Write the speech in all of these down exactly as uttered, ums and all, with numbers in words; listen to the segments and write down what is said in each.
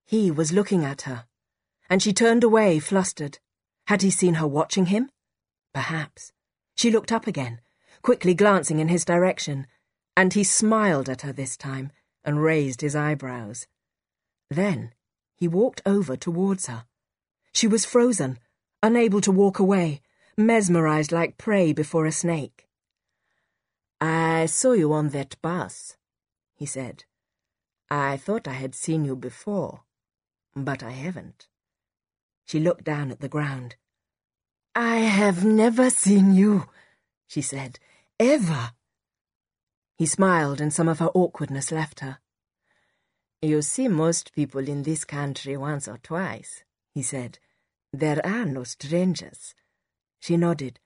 He was looking at her, and she turned away, flustered. Had he seen her watching him? Perhaps. She looked up again, quickly glancing in his direction, and he smiled at her this time and raised his eyebrows. Then he walked over towards her. She was frozen, unable to walk away, mesmerized like prey before a snake. "I saw you on that bus," he said. "I thought I had seen you before, but I haven't." She looked down at the ground. "I have never seen you," she said, "ever." He smiled, and some of her awkwardness left her. "You see most people in this country once or twice," he said. "There are no strangers." She nodded.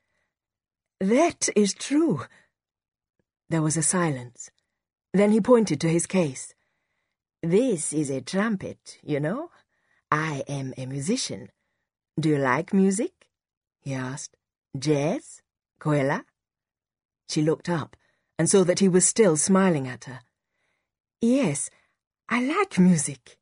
"That is true." There was a silence. Then he pointed to his case. "This is a trumpet, you know. I am a musician. Do you like music?" he asked. "Jazz? Coela?" She looked up and saw that he was still smiling at her. "Yes, I like music."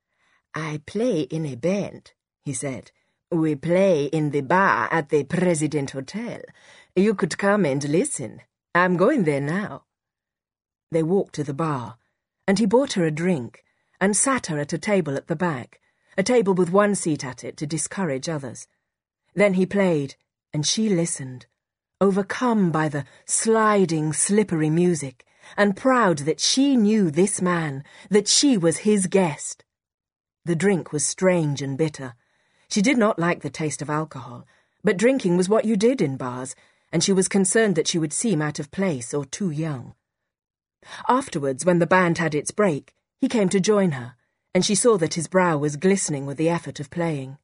"I play in a band," he said. "We play in the bar at the President Hotel. You could come and listen. I'm going there now." They walked to the bar, and he bought her a drink and sat her at a table at the back, a table with one seat at it to discourage others. Then he played, and she listened, overcome by the sliding, slippery music, and proud that she knew this man, that she was his guest. The drink was strange and bitter. She did not like the taste of alcohol, but drinking was what you did in bars, and she was concerned that she would seem out of place or too young. Afterwards, when the band had its break, he came to join her, and she saw that his brow was glistening with the effort of playing.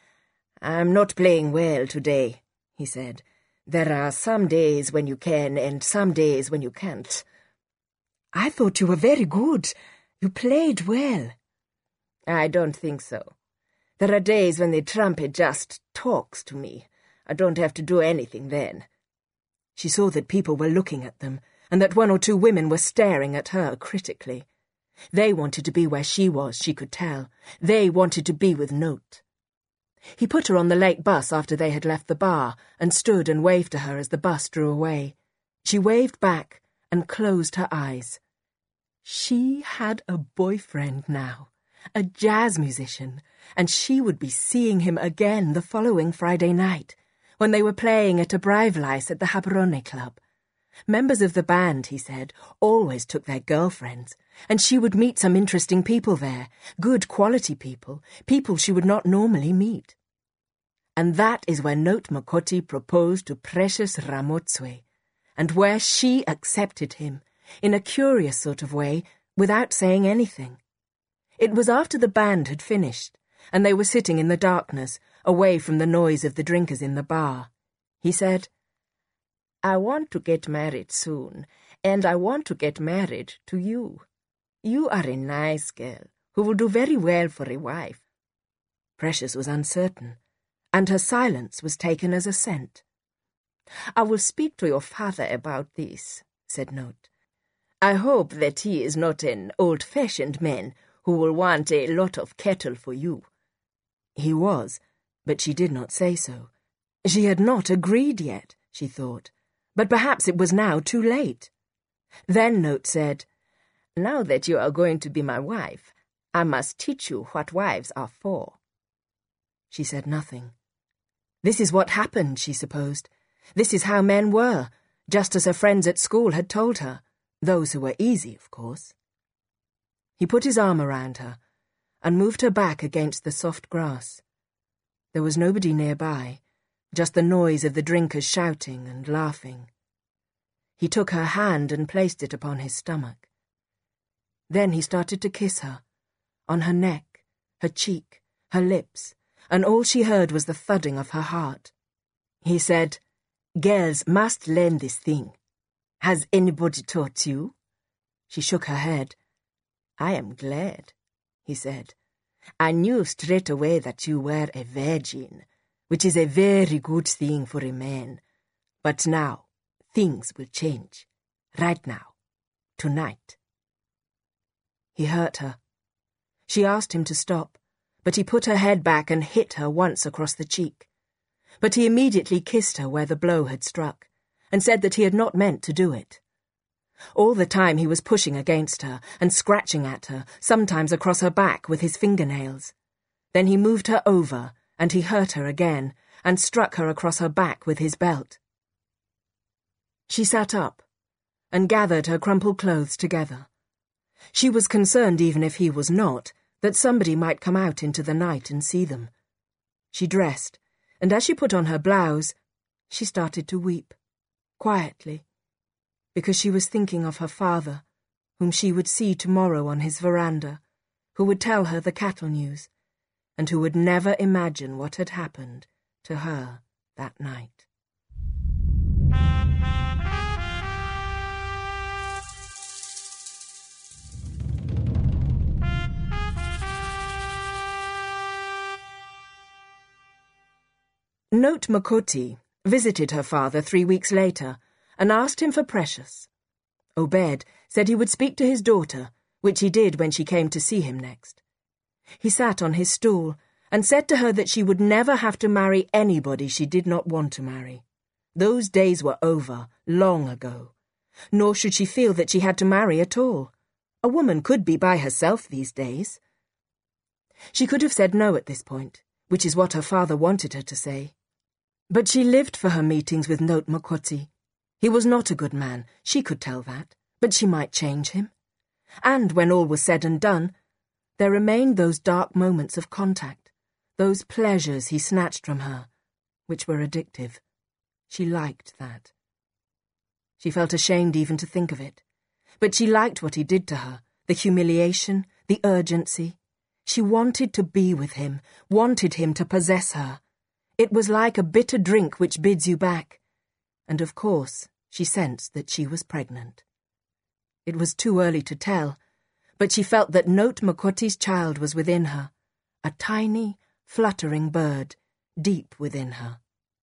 "I'm not playing well today," he said. "There are some days when you can and some days when you can't." "I thought you were very good. You played well." "I don't think so. There are days when the trumpet just talks to me. I don't have to do anything then." She saw that people were looking at them, and that one or two women were staring at her critically. They wanted to be where she was, she could tell. They wanted to be with Note. He put her on the late bus after they had left the bar, and stood and waved to her as the bus drew away. She waved back and closed her eyes. She had a boyfriend now, a jazz musician, and she would be seeing him again the following Friday night, when they were playing at a Breivleis at the Haberone Club. Members of the band, he said, always took their girlfriends, and she would meet some interesting people there, good quality people, people she would not normally meet. And that is where Note Makoti proposed to Precious Ramotswe, and where she accepted him, in a curious sort of way, without saying anything. It was after the band had finished, and they were sitting in the darkness, away from the noise of the drinkers in the bar. He said, "I want to get married soon, and I want to get married to you. You are a nice girl, who will do very well for a wife." Precious was uncertain, and her silence was taken as assent. "I will speak to your father about this," said Note. "I hope that he is not an old-fashioned man who will want a lot of cattle for you." He was, but she did not say so. She had not agreed yet, she thought, but perhaps it was now too late. Then Note said, "Now that you are going to be my wife, I must teach you what wives are for." She said nothing. This is what happened, she supposed. This is how men were, just as her friends at school had told her, those who were easy, of course. He put his arm around her and moved her back against the soft grass. There was nobody nearby, just the noise of the drinkers shouting and laughing. He took her hand and placed it upon his stomach. Then he started to kiss her, on her neck, her cheek, her lips, and all she heard was the thudding of her heart. He said, "Girls must learn this thing. Has anybody taught you?" She shook her head. "I am glad," he said. "I knew straight away that you were a virgin, which is a very good thing for a man. But now, things will change. Right now. Tonight." He hurt her. She asked him to stop, but he put her head back and hit her once across the cheek. But he immediately kissed her where the blow had struck, and said that he had not meant to do it. All the time he was pushing against her and scratching at her, sometimes across her back with his fingernails. Then he moved her over, and he hurt her again, and struck her across her back with his belt. She sat up, and gathered her crumpled clothes together. She was concerned, even if he was not, that somebody might come out into the night and see them. She dressed, and as she put on her blouse, she started to weep, quietly, because she was thinking of her father, whom she would see tomorrow on his veranda, who would tell her the cattle news, and who would never imagine what had happened to her that night. Note Makoti visited her father three weeks later and asked him for Precious. Obed said he would speak to his daughter, which he did when she came to see him next. He sat on his stool and said to her that she would never have to marry anybody she did not want to marry. Those days were over, long ago. Nor should she feel that she had to marry at all. A woman could be by herself these days. She could have said no at this point, which is what her father wanted her to say. But she lived for her meetings with Note Makoti. He was not a good man, she could tell that, but she might change him. And when all was said and done, there remained those dark moments of contact, those pleasures he snatched from her, which were addictive. She liked that. She felt ashamed even to think of it, but she liked what he did to her, the humiliation, the urgency. She wanted to be with him, wanted him to possess her. It was like a bitter drink which bids you back. And of course, she sensed that she was pregnant. It was too early to tell, but she felt that Note Makoti's child was within her, a tiny, fluttering bird, deep within her.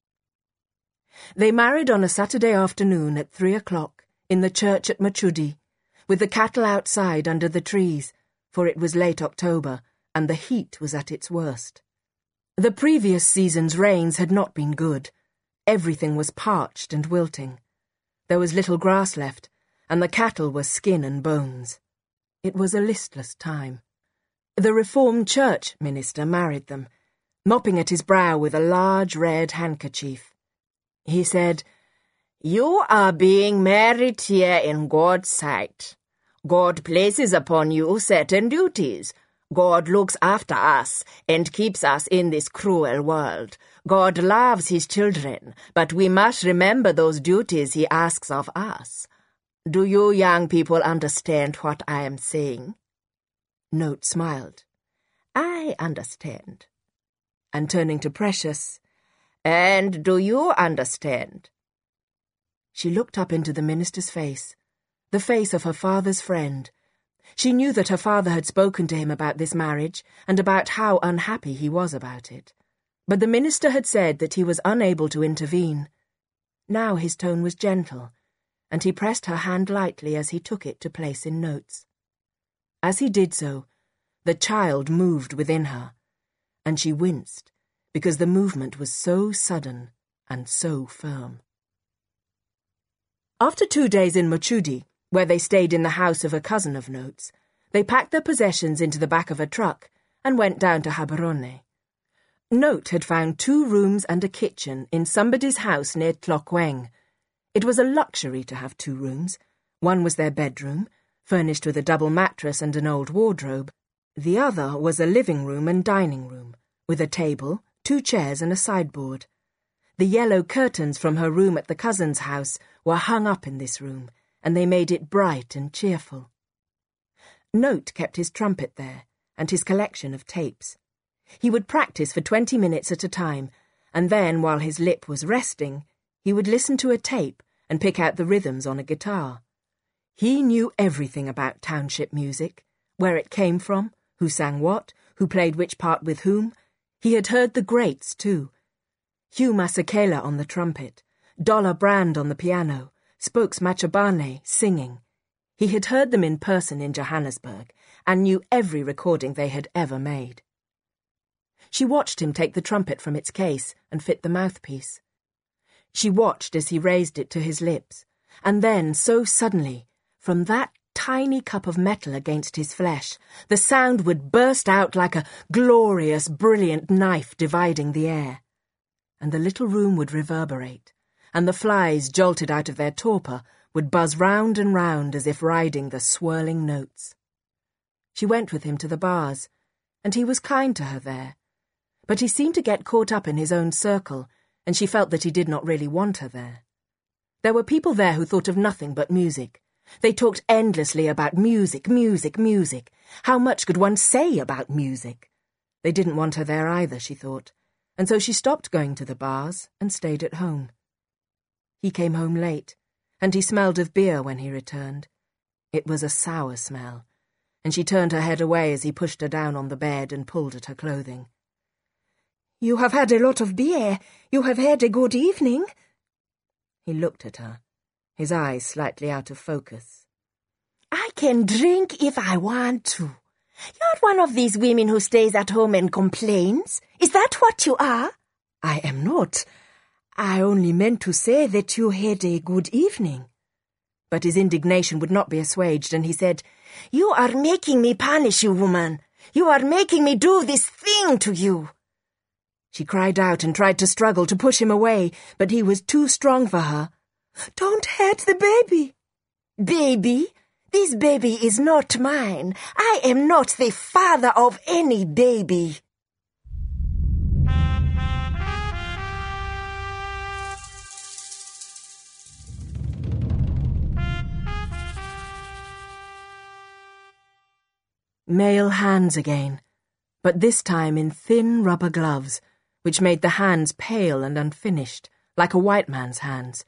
They married on a Saturday afternoon at three o'clock in the church at Machudi, with the cattle outside under the trees, for it was late October, and the heat was at its worst. The previous season's rains had not been good. Everything was parched and wilting. There was little grass left, and the cattle were skin and bones. It was a listless time. The Reformed Church minister married them, mopping at his brow with a large red handkerchief. He said, "You are being married here in God's sight. God places upon you certain duties. God looks after us and keeps us in this cruel world. God loves his children, but we must remember those duties he asks of us. Do you young people understand what I am saying?" Note smiled. "I understand." And turning to Precious, "And do you understand?" She looked up into the minister's face, the face of her father's friend. She knew that her father had spoken to him about this marriage and about how unhappy he was about it. But the minister had said that he was unable to intervene. Now his tone was gentle, and he pressed her hand lightly as he took it to place in notes. As he did so, the child moved within her, and she winced, because the movement was so sudden and so firm. After two days in Machudi, where they stayed in the house of a cousin of Note's, they packed their possessions into the back of a truck and went down to Gaborone. Note had found two rooms and a kitchen in somebody's house near Tlokweng. It was a luxury to have two rooms. One was their bedroom, furnished with a double mattress and an old wardrobe. The other was a living room and dining room, with a table, two chairs and a sideboard. The yellow curtains from her room at the cousin's house were hung up in this room, and they made it bright and cheerful. Note kept his trumpet there, and his collection of tapes. He would practice for twenty minutes at a time, and then, while his lip was resting, he would listen to a tape and pick out the rhythms on a guitar. He knew everything about township music, where it came from, who sang what, who played which part with whom. He had heard the greats, too. Hugh Masekela on the trumpet, Dollar Brand on the piano, Spokes Machabane singing. He had heard them in person in Johannesburg and knew every recording they had ever made. She watched him take the trumpet from its case and fit the mouthpiece. She watched as he raised it to his lips, and then, so suddenly, from that tiny cup of metal against his flesh, the sound would burst out like a glorious, brilliant knife dividing the air. And the little room would reverberate, and the flies, jolted out of their torpor, would buzz round and round as if riding the swirling notes. She went with him to the bars, and he was kind to her there. But he seemed to get caught up in his own circle, and she felt that he did not really want her there. There were people there who thought of nothing but music. They talked endlessly about music, music, music. How much could one say about music? They didn't want her there either, she thought, and so she stopped going to the bars and stayed at home. He came home late, and he smelled of beer when he returned. It was a sour smell, and she turned her head away as he pushed her down on the bed and pulled at her clothing. "You have had a lot of beer. You have had a good evening." He looked at her, his eyes slightly out of focus. "I can drink if I want to. You're one of these women who stays at home and complains. Is that what you are?" "I am not. I only meant to say that you had a good evening." But his indignation would not be assuaged, and he said, "You are making me punish you, woman. You are making me do this thing to you." She cried out and tried to struggle to push him away, but he was too strong for her. "Don't hurt the baby." "Baby? This baby is not mine. I am not the father of any baby." Male hands again, but this time in thin rubber gloves, which made the hands pale and unfinished, like a white man's hands.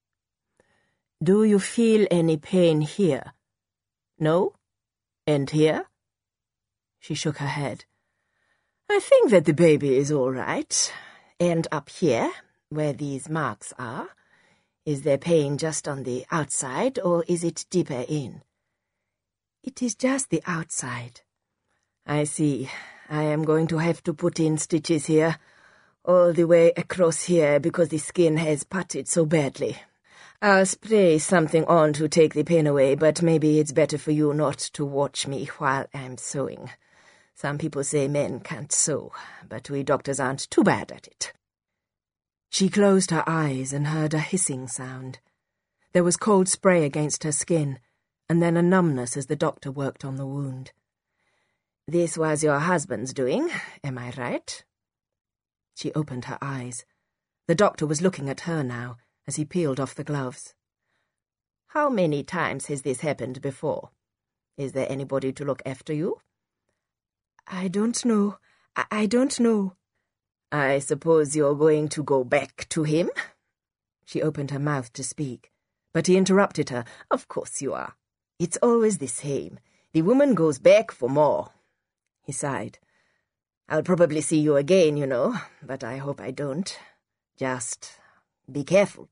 "Do you feel any pain here? No? And here?" She shook her head. "I think that the baby is all right. And up here, where these marks are, is there pain just on the outside, or is it deeper in?" "It is just the outside." "I see. I am going to have to put in stitches here, all the way across here, because the skin has putted so badly. I'll spray something on to take the pain away, but maybe it's better for you not to watch me while I'm sewing. Some people say men can't sew, but we doctors aren't too bad at it." She closed her eyes and heard a hissing sound. There was cold spray against her skin, and then a numbness as the doctor worked on the wound. "This was your husband's doing, am I right?" She opened her eyes. The doctor was looking at her now, as he peeled off the gloves. "How many times has this happened before? Is there anybody to look after you?" "I don't know. I, I don't know." "I suppose you're going to go back to him?" She opened her mouth to speak, but he interrupted her. "Of course you are. It's always the same. The woman goes back for more." He sighed. "I'll probably see you again, you know, but I hope I don't. Just be careful."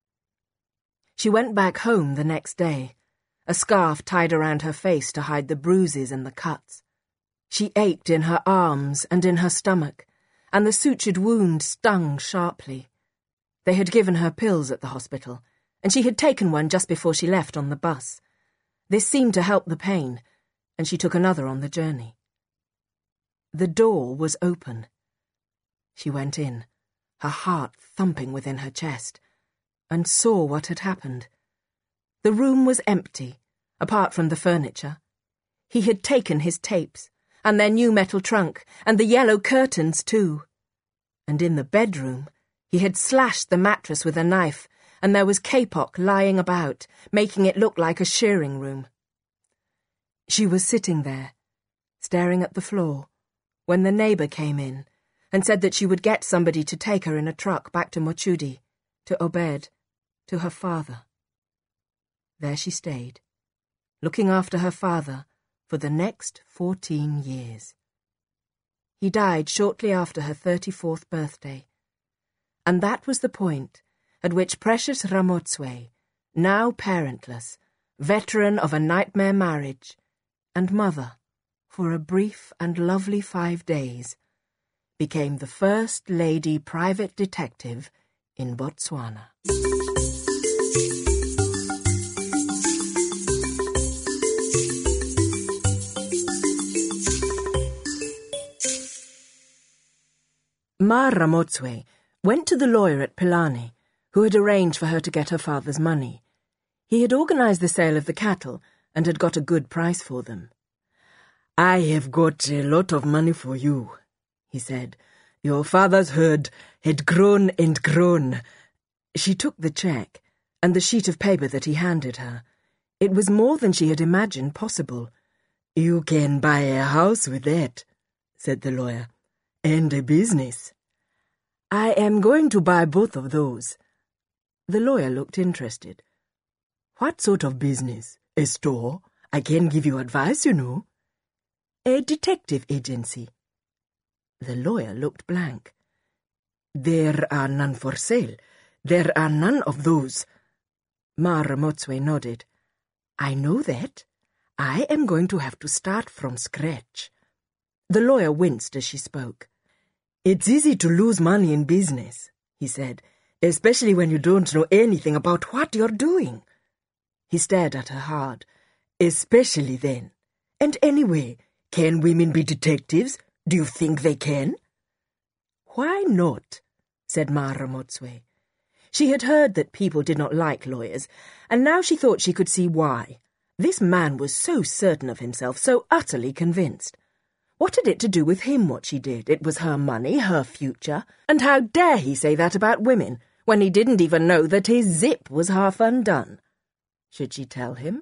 She went back home the next day, a scarf tied around her face to hide the bruises and the cuts. She ached in her arms and in her stomach, and the sutured wound stung sharply. They had given her pills at the hospital, and she had taken one just before she left on the bus. This seemed to help the pain, and she took another on the journey. The door was open. She went in, her heart thumping within her chest, and saw what had happened. The room was empty, apart from the furniture. He had taken his tapes, and their new metal trunk, and the yellow curtains too. And in the bedroom, he had slashed the mattress with a knife, and there was kapok lying about, making it look like a shearing room. She was sitting there, staring at the floor, when the neighbour came in and said that she would get somebody to take her in a truck back to Mochudi, to Obed, to her father. There she stayed, looking after her father for the next fourteen years. He died shortly after her thirty-fourth birthday, and that was the point at which precious Ramotswe, now parentless, veteran of a nightmare marriage, and mother, for a brief and lovely five days, became the first lady private detective in Botswana. Ma Ramotswe went to the lawyer at Pilani, who had arranged for her to get her father's money. He had organised the sale of the cattle and had got a good price for them. "I have got a lot of money for you," he said. "Your father's herd had grown and grown." She took the cheque and the sheet of paper that he handed her. It was more than she had imagined possible. "You can buy a house with that," said the lawyer, "and a business." "I am going to buy both of those." The lawyer looked interested. "What sort of business? A store? I can give you advice, you know." "A detective agency." The lawyer looked blank. "There are none for sale. There are none of those." Ma Ramotswe nodded. "I know that. I am going to have to start from scratch." The lawyer winced as she spoke. "It's easy to lose money in business," he said, "especially when you don't know anything about what you're doing." He stared at her hard. "Especially then. And anyway, can women be detectives? Do you think they can?" "Why not?" said Ma Ramotswe. She had heard that people did not like lawyers, and now she thought she could see why. This man was so certain of himself, so utterly convinced. What had it to do with him, what she did? It was her money, her future. And how dare he say that about women, when he didn't even know that his zip was half undone? Should she tell him?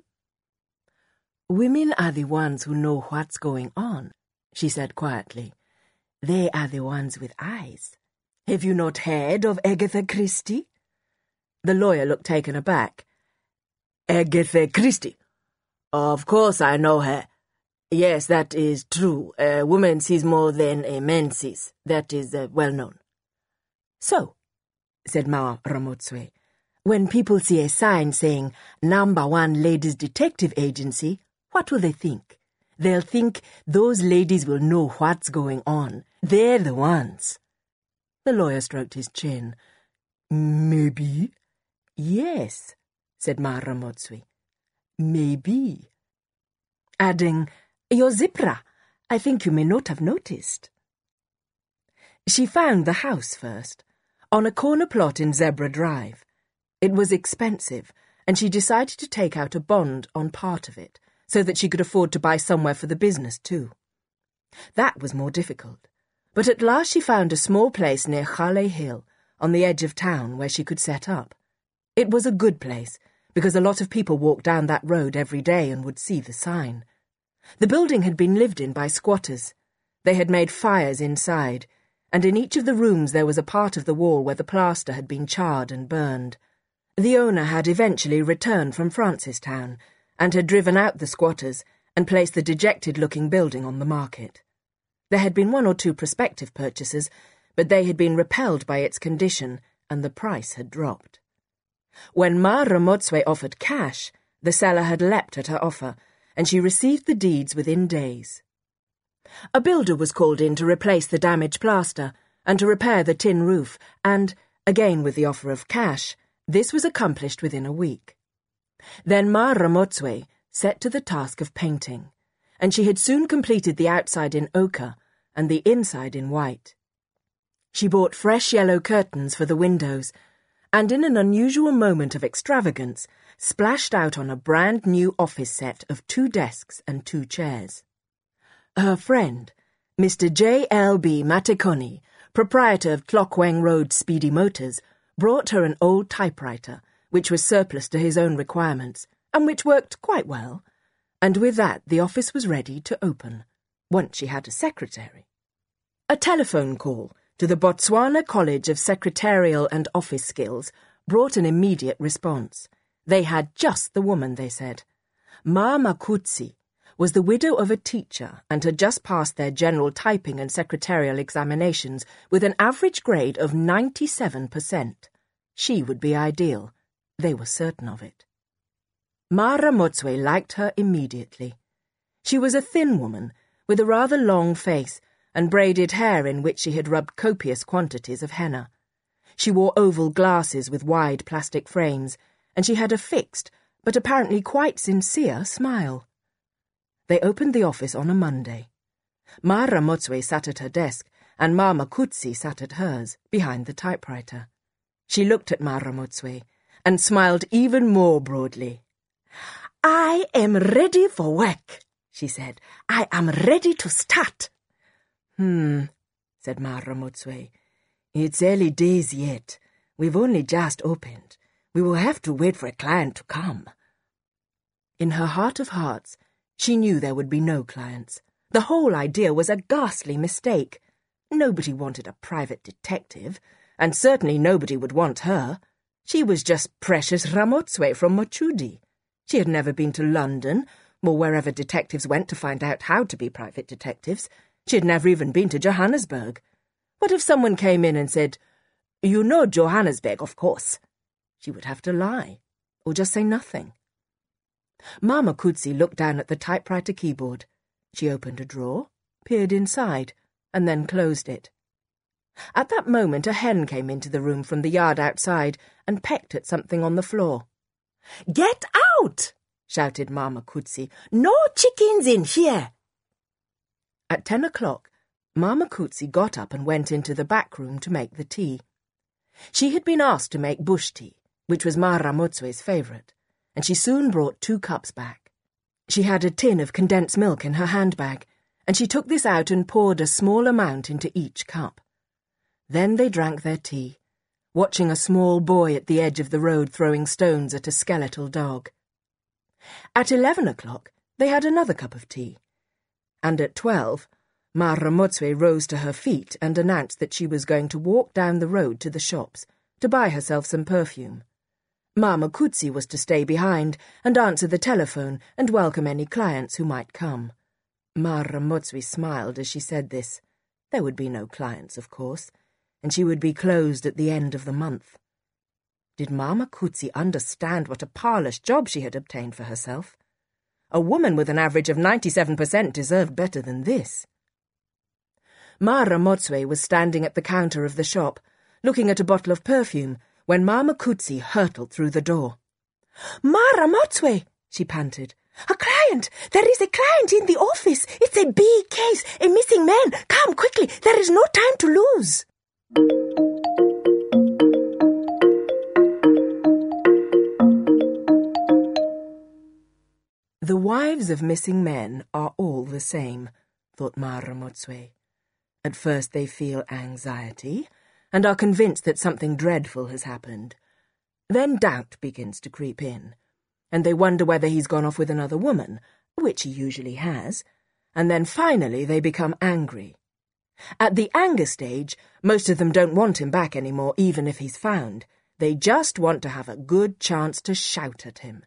"Women are the ones who know what's going on," she said quietly. "They are the ones with eyes. Have you not heard of Agatha Christie?" The lawyer looked taken aback. "Agatha Christie? Of course I know her. Yes, that is true. A woman sees more than a man sees. That is uh, well known." "So," said Ma Ramotswe, "when people see a sign saying Number One Ladies Detective Agency, what will they think? They'll think those ladies will know what's going on. They're the ones." The lawyer stroked his chin. "Maybe." "Yes," said Ma Ramotswe. "Maybe." Adding, "Your zipra, I think you may not have noticed." She found the house first, on a corner plot in Zebra Drive. It was expensive, and she decided to take out a bond on part of it, so that she could afford to buy somewhere for the business too. That was more difficult, but at last she found a small place near Khale Hill, on the edge of town, where she could set up. It was a good place, because a lot of people walked down that road every day and would see the sign. The building had been lived in by squatters. They had made fires inside, and in each of the rooms there was a part of the wall where the plaster had been charred and burned. The owner had eventually returned from Francistown and had driven out the squatters and placed the dejected-looking building on the market. There had been one or two prospective purchasers, but they had been repelled by its condition, and the price had dropped. When Ma Ramotswe offered cash, the seller had leapt at her offer, and she received the deeds within days. A builder was called in to replace the damaged plaster and to repair the tin roof, and, again with the offer of cash, this was accomplished within a week. Then Ma Ramotswe set to the task of painting, and she had soon completed the outside in ochre and the inside in white. She bought fresh yellow curtains for the windows, and in an unusual moment of extravagance, splashed out on a brand-new office set of two desks and two chairs. Her friend, Mister J L B Matekoni, proprietor of Tlokweng Road Speedy Motors, brought her an old typewriter, which was surplus to his own requirements, and which worked quite well, and with that the office was ready to open, once she had a secretary. A telephone call to the Botswana College of Secretarial and Office Skills brought an immediate response. They had just the woman, they said. Ma Makutsi was the widow of a teacher and had just passed their general typing and secretarial examinations with an average grade of ninety-seven percent. She would be ideal. They were certain of it. Ma Ramotswe liked her immediately. She was a thin woman, with a rather long face and braided hair in which she had rubbed copious quantities of henna. She wore oval glasses with wide plastic frames, and she had a fixed, but apparently quite sincere, smile. They opened the office on a Monday. Ma Ramotswe sat at her desk, and Ma Makutsi sat at hers, behind the typewriter. She looked at Ma Ramotswe, and smiled even more broadly. "I am ready for work," she said. "I am ready to start." "Hmm," said Ma Ramotswe. "It's early days yet. We've only just opened. We will have to wait for a client to come." In her heart of hearts, she knew there would be no clients. The whole idea was a ghastly mistake. Nobody wanted a private detective, and certainly nobody would want her. She was just Precious Ramotswe from Mochudi. She had never been to London, or wherever detectives went to find out how to be private detectives. She had never even been to Johannesburg. What if someone came in and said, "You know Johannesburg, of course"? She would have to lie, or just say nothing. Ma Makutsi looked down at the typewriter keyboard. She opened a drawer, peered inside, and then closed it. At that moment a hen came into the room from the yard outside and pecked at something on the floor. "Get out!" shouted Ma Makutsi. "No chickens in here!" At ten o'clock, Ma Makutsi got up and went into the back room to make the tea. She had been asked to make bush tea, which was Ma Ramotswe's favourite, and she soon brought two cups back. She had a tin of condensed milk in her handbag, and she took this out and poured a small amount into each cup. Then they drank their tea, watching a small boy at the edge of the road throwing stones at a skeletal dog. At eleven o'clock, they had another cup of tea, and at twelve, Ma Ramotswe rose to her feet and announced that she was going to walk down the road to the shops to buy herself some perfume. Ma Makutsi was to stay behind and answer the telephone and welcome any clients who might come. Ma Ramotswe smiled as she said this. There would be no clients, of course, and she would be closed at the end of the month. Did Ma Makutsi understand what a parlous job she had obtained for herself? A woman with an average of ninety-seven percent deserved better than this. Ma Ramotswe was standing at the counter of the shop, looking at a bottle of perfume, when Ma Makutsi hurtled through the door. "Ma Ramotswe," she panted. "A client! There is a client in the office! It's a big case! A missing man! Come quickly! There is no time to lose!" The wives of missing men are all the same, thought Ma Ramotswe. At first they feel anxiety, and are convinced that something dreadful has happened. Then doubt begins to creep in, and they wonder whether he's gone off with another woman, which he usually has, and then finally they become angry. At the anger stage, most of them don't want him back anymore, even if he's found. They just want to have a good chance to shout at him.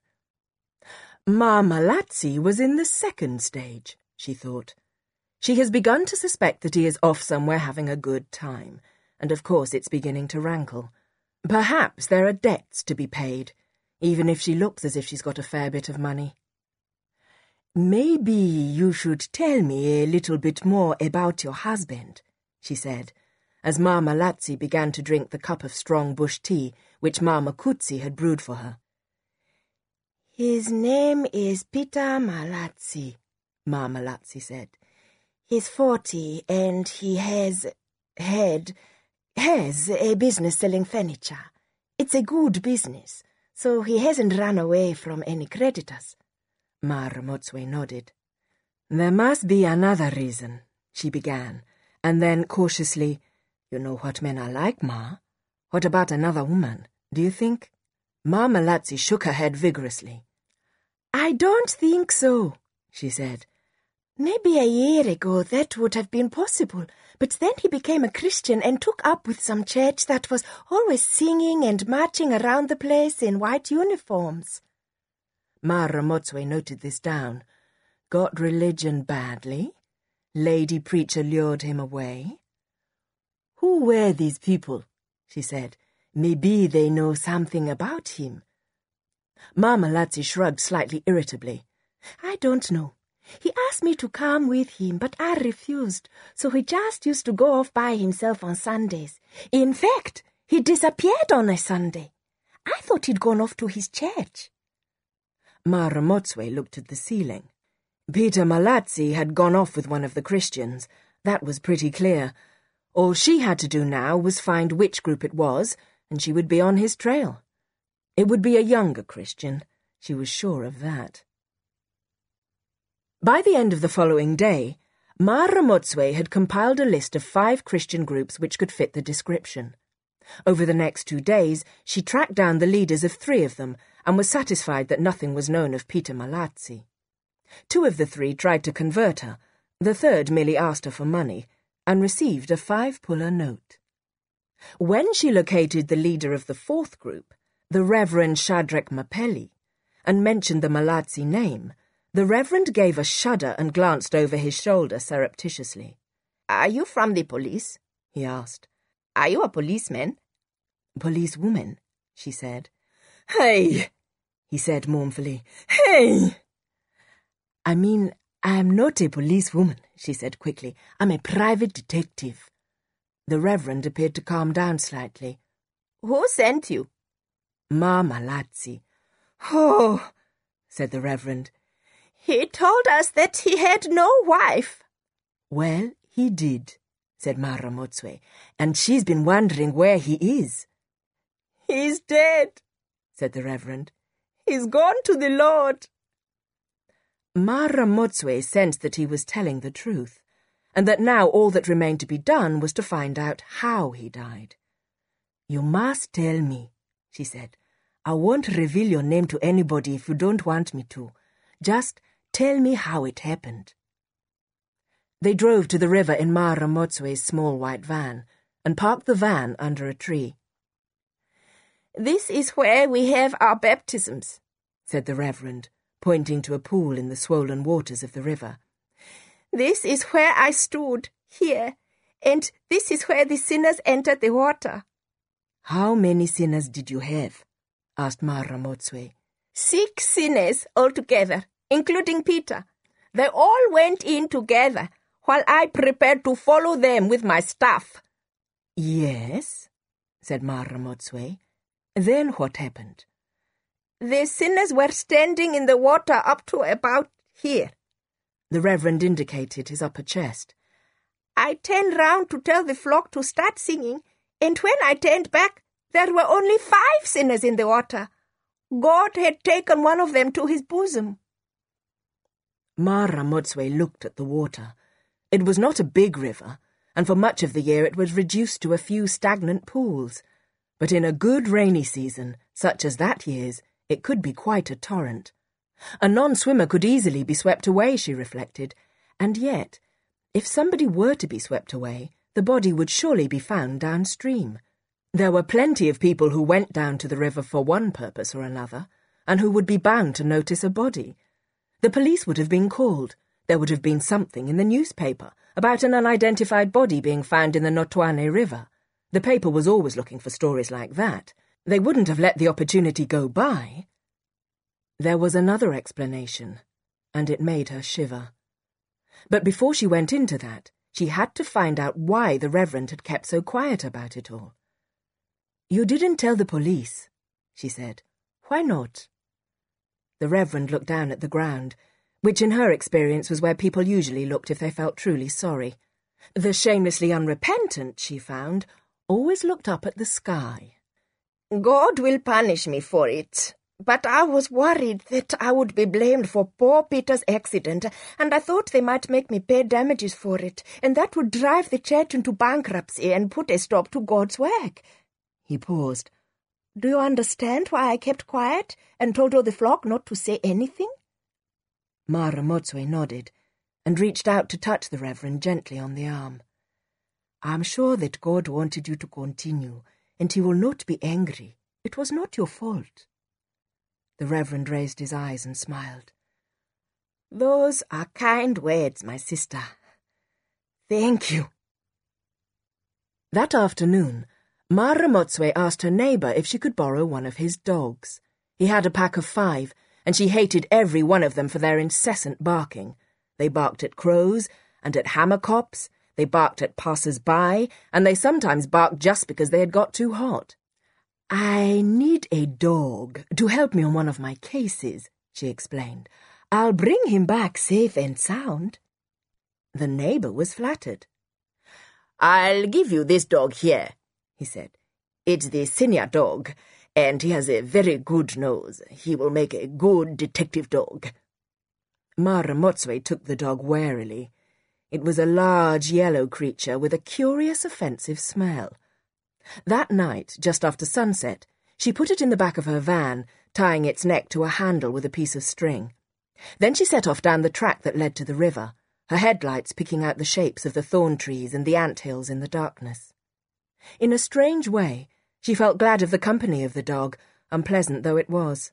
Ma Malatsi was in the second stage, she thought. She has begun to suspect that he is off somewhere having a good time, and of course it's beginning to rankle. Perhaps there are debts to be paid, even if she looks as if she's got a fair bit of money. "Maybe you should tell me a little bit more about your husband," she said, as Ma Malatsi began to drink the cup of strong bush tea which Ma Makutsi had brewed for her. "His name is Peter Malatsi," Ma Malatsi said. "He's forty, and he has, had, has a business selling furniture. It's a good business, so he hasn't run away from any creditors." Ma Ramotswe nodded. "There must be another reason," she began, and then cautiously, "You know what men are like, Ma. What about another woman, do you think?" Ma Malatsi shook her head vigorously. "I don't think so," she said. "Maybe a year ago that would have been possible, but then he became a Christian and took up with some church that was always singing and marching around the place in white uniforms." Ma Ramotswe noted this down. Got religion badly? Lady preacher lured him away? "Who were these people?" she said. "Maybe they know something about him." Ma Malazi shrugged slightly irritably. I don't know. He asked me to come with him, but I refused, so he just used to go off by himself on Sundays. In fact, he disappeared on a Sunday. I thought he'd gone off to his church. Ma Ramotswe looked at the ceiling. Peter Malazi had gone off with one of the Christians. That was pretty clear. All she had to do now was find which group it was, and she would be on his trail. It would be a younger Christian. She was sure of that. By the end of the following day, Ma Ramotswe had compiled a list of five Christian groups which could fit the description. Over the next two days, she tracked down the leaders of three of them and was satisfied that nothing was known of Peter Malazi. Two of the three tried to convert her. The third merely asked her for money and received a five-puller note. When she located the leader of the fourth group, the Reverend Shadrach Mapelli, and mentioned the Malazi name, the Reverend gave a shudder and glanced over his shoulder surreptitiously. "Are you from the police?" he asked. "Are you a policeman?" "Policewoman," she said. "Hey!" he said mournfully. "Hey!" "I mean, I am not a policewoman," she said quickly. "I'm a private detective." The Reverend appeared to calm down slightly. "Who sent you?" "Ma Malazi." "Oh," said the Reverend. "He told us that he had no wife." "Well, he did," said Ma Ramotswe, "and she's been wondering where he is." "He's dead," said the Reverend. "He's gone to the Lord." Ma Ramotswe sensed that he was telling the truth, and that now all that remained to be done was to find out how he died. "You must tell me," she said. "I won't reveal your name to anybody if you don't want me to. Just tell me how it happened." They drove to the river in Ma Ramotswe's small white van and parked the van under a tree. "This is where we have our baptisms," said the Reverend, pointing to a pool in the swollen waters of the river. "This is where I stood, here, and this is where the sinners entered the water." "How many sinners did you have?" asked Ma Ramotswe. Six sinners altogether, including Peter. They all went in together, while I prepared to follow them with my staff." "Yes," said Ma Ramotswe. "Then what happened?" "The sinners were standing in the water up to about here." The Reverend indicated his upper chest. "I turned round to tell the flock to start singing, and when I turned back, there were only five sinners in the water. God had taken one of them to his bosom." Ma Ramotswe looked at the water. It was not a big river, and for much of the year it was reduced to a few stagnant pools. But in a good rainy season, such as that year's, it could be quite a torrent. A non-swimmer could easily be swept away, she reflected, and yet, if somebody were to be swept away, the body would surely be found downstream. There were plenty of people who went down to the river for one purpose or another, and who would be bound to notice a body. The police would have been called. There would have been something in the newspaper about an unidentified body being found in the Notwane River. The paper was always looking for stories like that. They wouldn't have let the opportunity go by. There was another explanation, and it made her shiver. But before she went into that, she had to find out why the Reverend had kept so quiet about it all. "You didn't tell the police," she said. "Why not?" The Reverend looked down at the ground, which in her experience was where people usually looked if they felt truly sorry. The shamelessly unrepentant, she found, always looked up at the sky. "God will punish me for it, but I was worried that I would be blamed for poor Peter's accident, and I thought they might make me pay damages for it, and that would drive the church into bankruptcy and put a stop to God's work." He paused. "Do you understand why I kept quiet and told all the flock not to say anything?" Ma Ramotswe nodded and reached out to touch the Reverend gently on the arm. "I'm sure that God wanted you to continue, and he will not be angry. It was not your fault." The Reverend raised his eyes and smiled. "Those are kind words, my sister. Thank you." That afternoon, Ma Ramotswe asked her neighbour if she could borrow one of his dogs. He had a pack of five, and she hated every one of them for their incessant barking. They barked at crows and at hammercocks, they barked at passers-by, and they sometimes barked just because they had got too hot. "I need a dog to help me on one of my cases," she explained. "I'll bring him back safe and sound." The neighbour was flattered. "I'll give you this dog here," he said. "It's the senior dog, and he has a very good nose. He will make a good detective dog." Mara Motswe took the dog warily. It was a large yellow creature with a curious offensive smell. That night, just after sunset, she put it in the back of her van, tying its neck to a handle with a piece of string. Then she set off down the track that led to the river, her headlights picking out the shapes of the thorn trees and the ant hills in the darkness. In a strange way, she felt glad of the company of the dog, unpleasant though it was.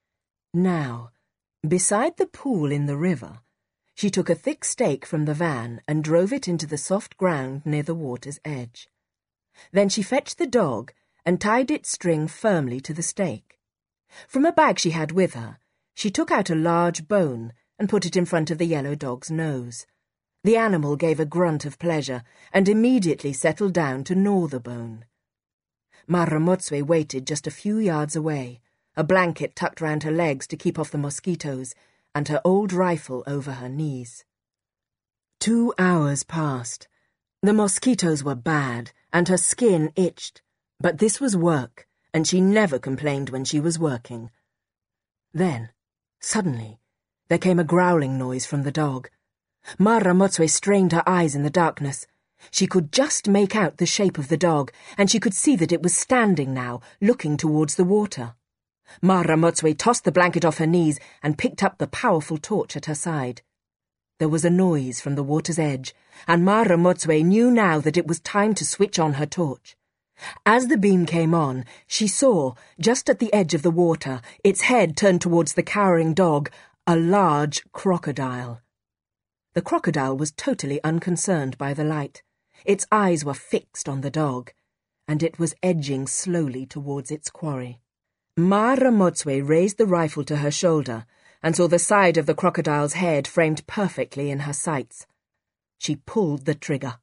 Now, beside the pool in the river, she took a thick stake from the van and drove it into the soft ground near the water's edge. Then she fetched the dog and tied its string firmly to the stake. From a bag she had with her, she took out a large bone and put it in front of the yellow dog's nose. The animal gave a grunt of pleasure and immediately settled down to gnaw the bone. Mara Motswe waited just a few yards away, a blanket tucked round her legs to keep off the mosquitoes, and her old rifle over her knees. Two hours passed. The mosquitoes were bad, and her skin itched, but this was work, and she never complained when she was working. Then, suddenly, there came a growling noise from the dog. Mara Motswe strained her eyes in the darkness. She could just make out the shape of the dog, and she could see that it was standing now, looking towards the water. Mara Motswe tossed the blanket off her knees and picked up the powerful torch at her side. There was a noise from the water's edge, and Mara Motswe knew now that it was time to switch on her torch. As the beam came on, she saw, just at the edge of the water, its head turned towards the cowering dog, a large crocodile. The crocodile was totally unconcerned by the light. Its eyes were fixed on the dog, and it was edging slowly towards its quarry. Mara Motswe raised the rifle to her shoulder and saw the side of the crocodile's head framed perfectly in her sights. She pulled the trigger.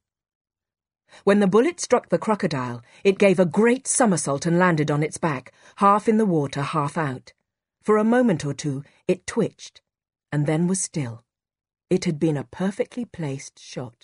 When the bullet struck the crocodile, it gave a great somersault and landed on its back, half in the water, half out. For a moment or two, it twitched, and then was still. It had been a perfectly placed shot.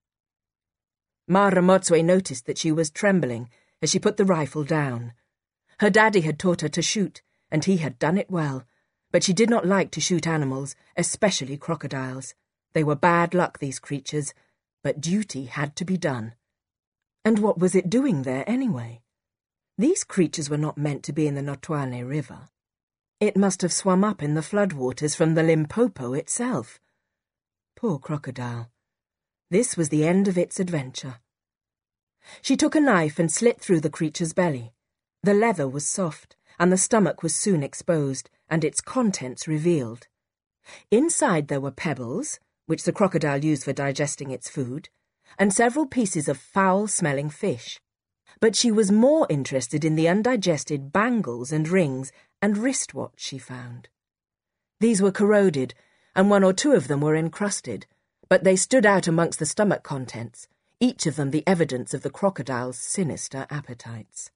Mara Motswe noticed that she was trembling as she put the rifle down. Her daddy had taught her to shoot, and he had done it well, but she did not like to shoot animals, especially crocodiles. They were bad luck, these creatures, but duty had to be done. And what was it doing there, anyway? These creatures were not meant to be in the Notwane River. It must have swum up in the floodwaters from the Limpopo itself. Poor crocodile. This was the end of its adventure. She took a knife and slit through the creature's belly. The leather was soft, and the stomach was soon exposed, and its contents revealed. Inside there were pebbles, which the crocodile used for digesting its food, and several pieces of foul-smelling fish. But she was more interested in the undigested bangles and rings and wristwatch she found. These were corroded, and one or two of them were encrusted, but they stood out amongst the stomach contents, each of them the evidence of the crocodile's sinister appetites.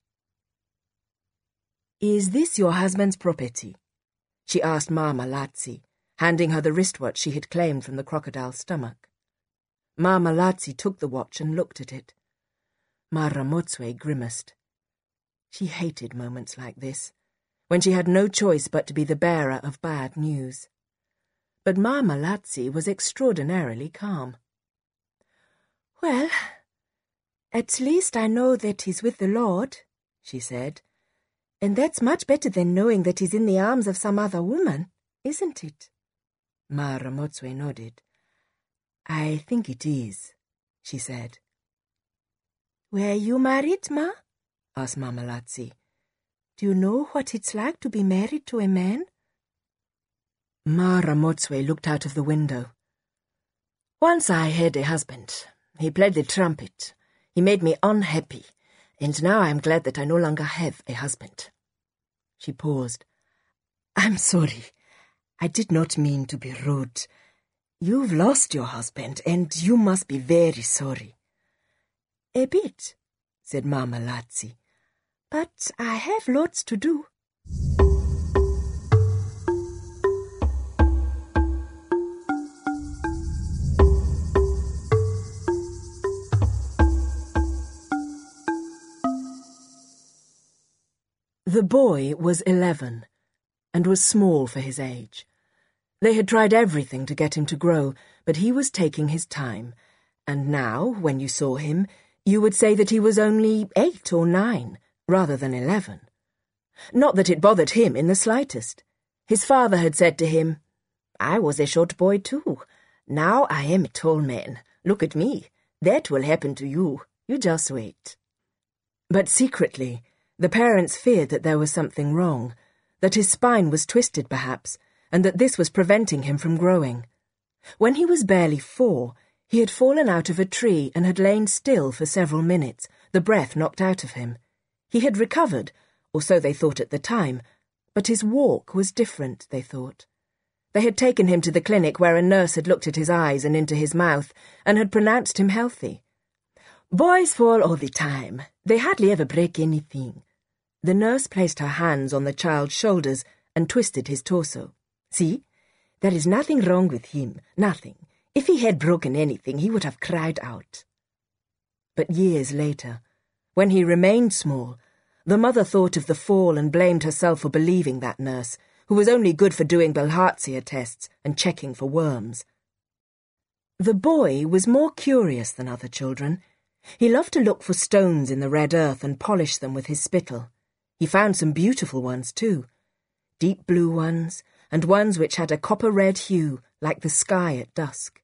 "Is this your husband's property?" she asked Mama Latsi, handing her the wristwatch she had claimed from the crocodile's stomach. Mama Latsi took the watch and looked at it. Mara Motswe grimaced. She hated moments like this, when she had no choice but to be the bearer of bad news. But Mama Latsi was extraordinarily calm. "Well, at least I know that he's with the Lord," she said. "And that's much better than knowing that he's in the arms of some other woman, isn't it?" Mara Motswe nodded. "I think it is," she said. "Were you married, Ma?" asked Mama Latsi. "Do you know what it's like to be married to a man?" Mara Motswe looked out of the window. "Once I had a husband. He played the trumpet. He made me unhappy, and now I am glad that I no longer have a husband." She paused. I'm sorry. I did not mean to be rude. You've lost your husband, and you must be very sorry. A bit, said Mama Lazzi. But I have lots to do. The boy was eleven, and was small for his age. They had tried everything to get him to grow, but he was taking his time, and now, when you saw him, you would say that he was only eight or nine, rather than eleven. Not that it bothered him in the slightest. His father had said to him, "I was a short boy too. Now I am a tall man. Look at me. That will happen to you. You just wait." But secretly, the parents feared that there was something wrong, that his spine was twisted perhaps, and that this was preventing him from growing. When he was barely four, he had fallen out of a tree and had lain still for several minutes, the breath knocked out of him. He had recovered, or so they thought at the time, but his walk was different, they thought. They had taken him to the clinic where a nurse had looked at his eyes and into his mouth and had pronounced him healthy. "Boys fall all the time. They hardly ever break anything." The nurse placed her hands on the child's shoulders and twisted his torso. "See? There is nothing wrong with him, nothing. If he had broken anything, he would have cried out." But years later, when he remained small, the mother thought of the fall and blamed herself for believing that nurse, who was only good for doing Bilharzia tests and checking for worms. The boy was more curious than other children. He loved to look for stones in the red earth and polish them with his spittle. He found some beautiful ones, too. Deep blue ones, and ones which had a copper-red hue, like the sky at dusk.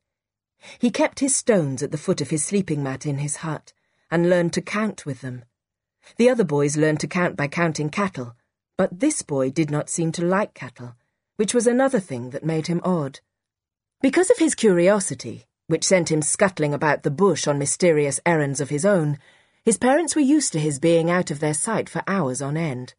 He kept his stones at the foot of his sleeping mat in his hut, and learned to count with them. The other boys learned to count by counting cattle, but this boy did not seem to like cattle, which was another thing that made him odd. Because of his curiosity, which sent him scuttling about the bush on mysterious errands of his own, his parents were used to his being out of their sight for hours on end.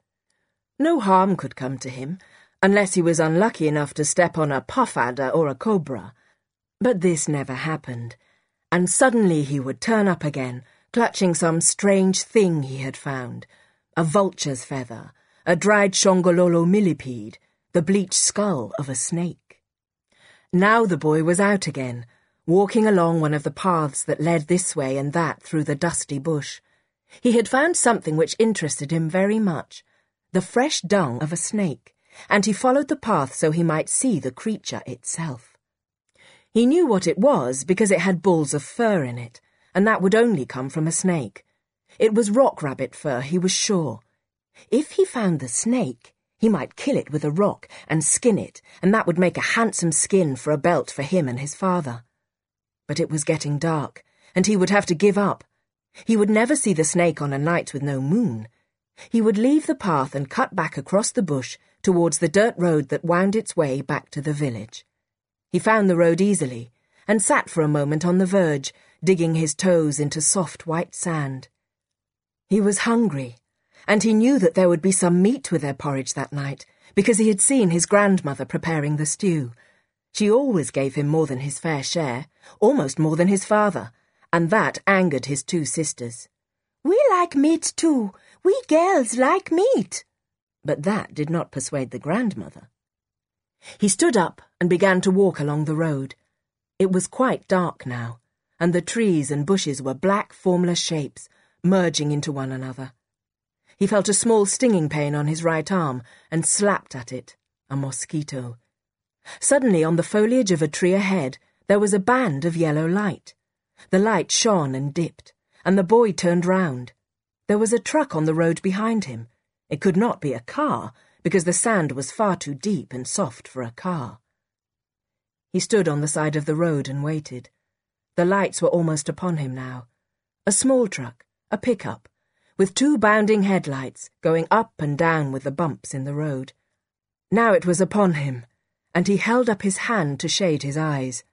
No harm could come to him, unless he was unlucky enough to step on a puff adder or a cobra. But this never happened, and suddenly he would turn up again, clutching some strange thing he had found, a vulture's feather, a dried Shongololo millipede, the bleached skull of a snake. Now the boy was out again, walking along one of the paths that led this way and that through the dusty bush. He had found something which interested him very much, the fresh dung of a snake, and he followed the path so he might see the creature itself. He knew what it was because it had balls of fur in it, and that would only come from a snake. It was rock rabbit fur, he was sure. If he found the snake, he might kill it with a rock and skin it, and that would make a handsome skin for a belt for him and his father. But it was getting dark, and he would have to give up. He would never see the snake on a night with no moon. He would leave the path and cut back across the bush towards the dirt road that wound its way back to the village. He found the road easily, and sat for a moment on the verge, digging his toes into soft white sand. He was hungry, and he knew that there would be some meat with their porridge that night, because he had seen his grandmother preparing the stew. She always gave him more than his fair share, almost more than his father, and that angered his two sisters. "We like meat too. We girls like meat." But that did not persuade the grandmother. He stood up and began to walk along the road. It was quite dark now, and the trees and bushes were black, formless shapes, merging into one another. He felt a small stinging pain on his right arm and slapped at it, a mosquito. Suddenly, on the foliage of a tree ahead, there was a band of yellow light. The light shone and dipped, and the boy turned round. There was a truck on the road behind him. It could not be a car, because the sand was far too deep and soft for a car. He stood on the side of the road and waited. The lights were almost upon him now. A small truck, a pickup, with two bounding headlights going up and down with the bumps in the road. Now it was upon him, and he held up his hand to shade his eyes.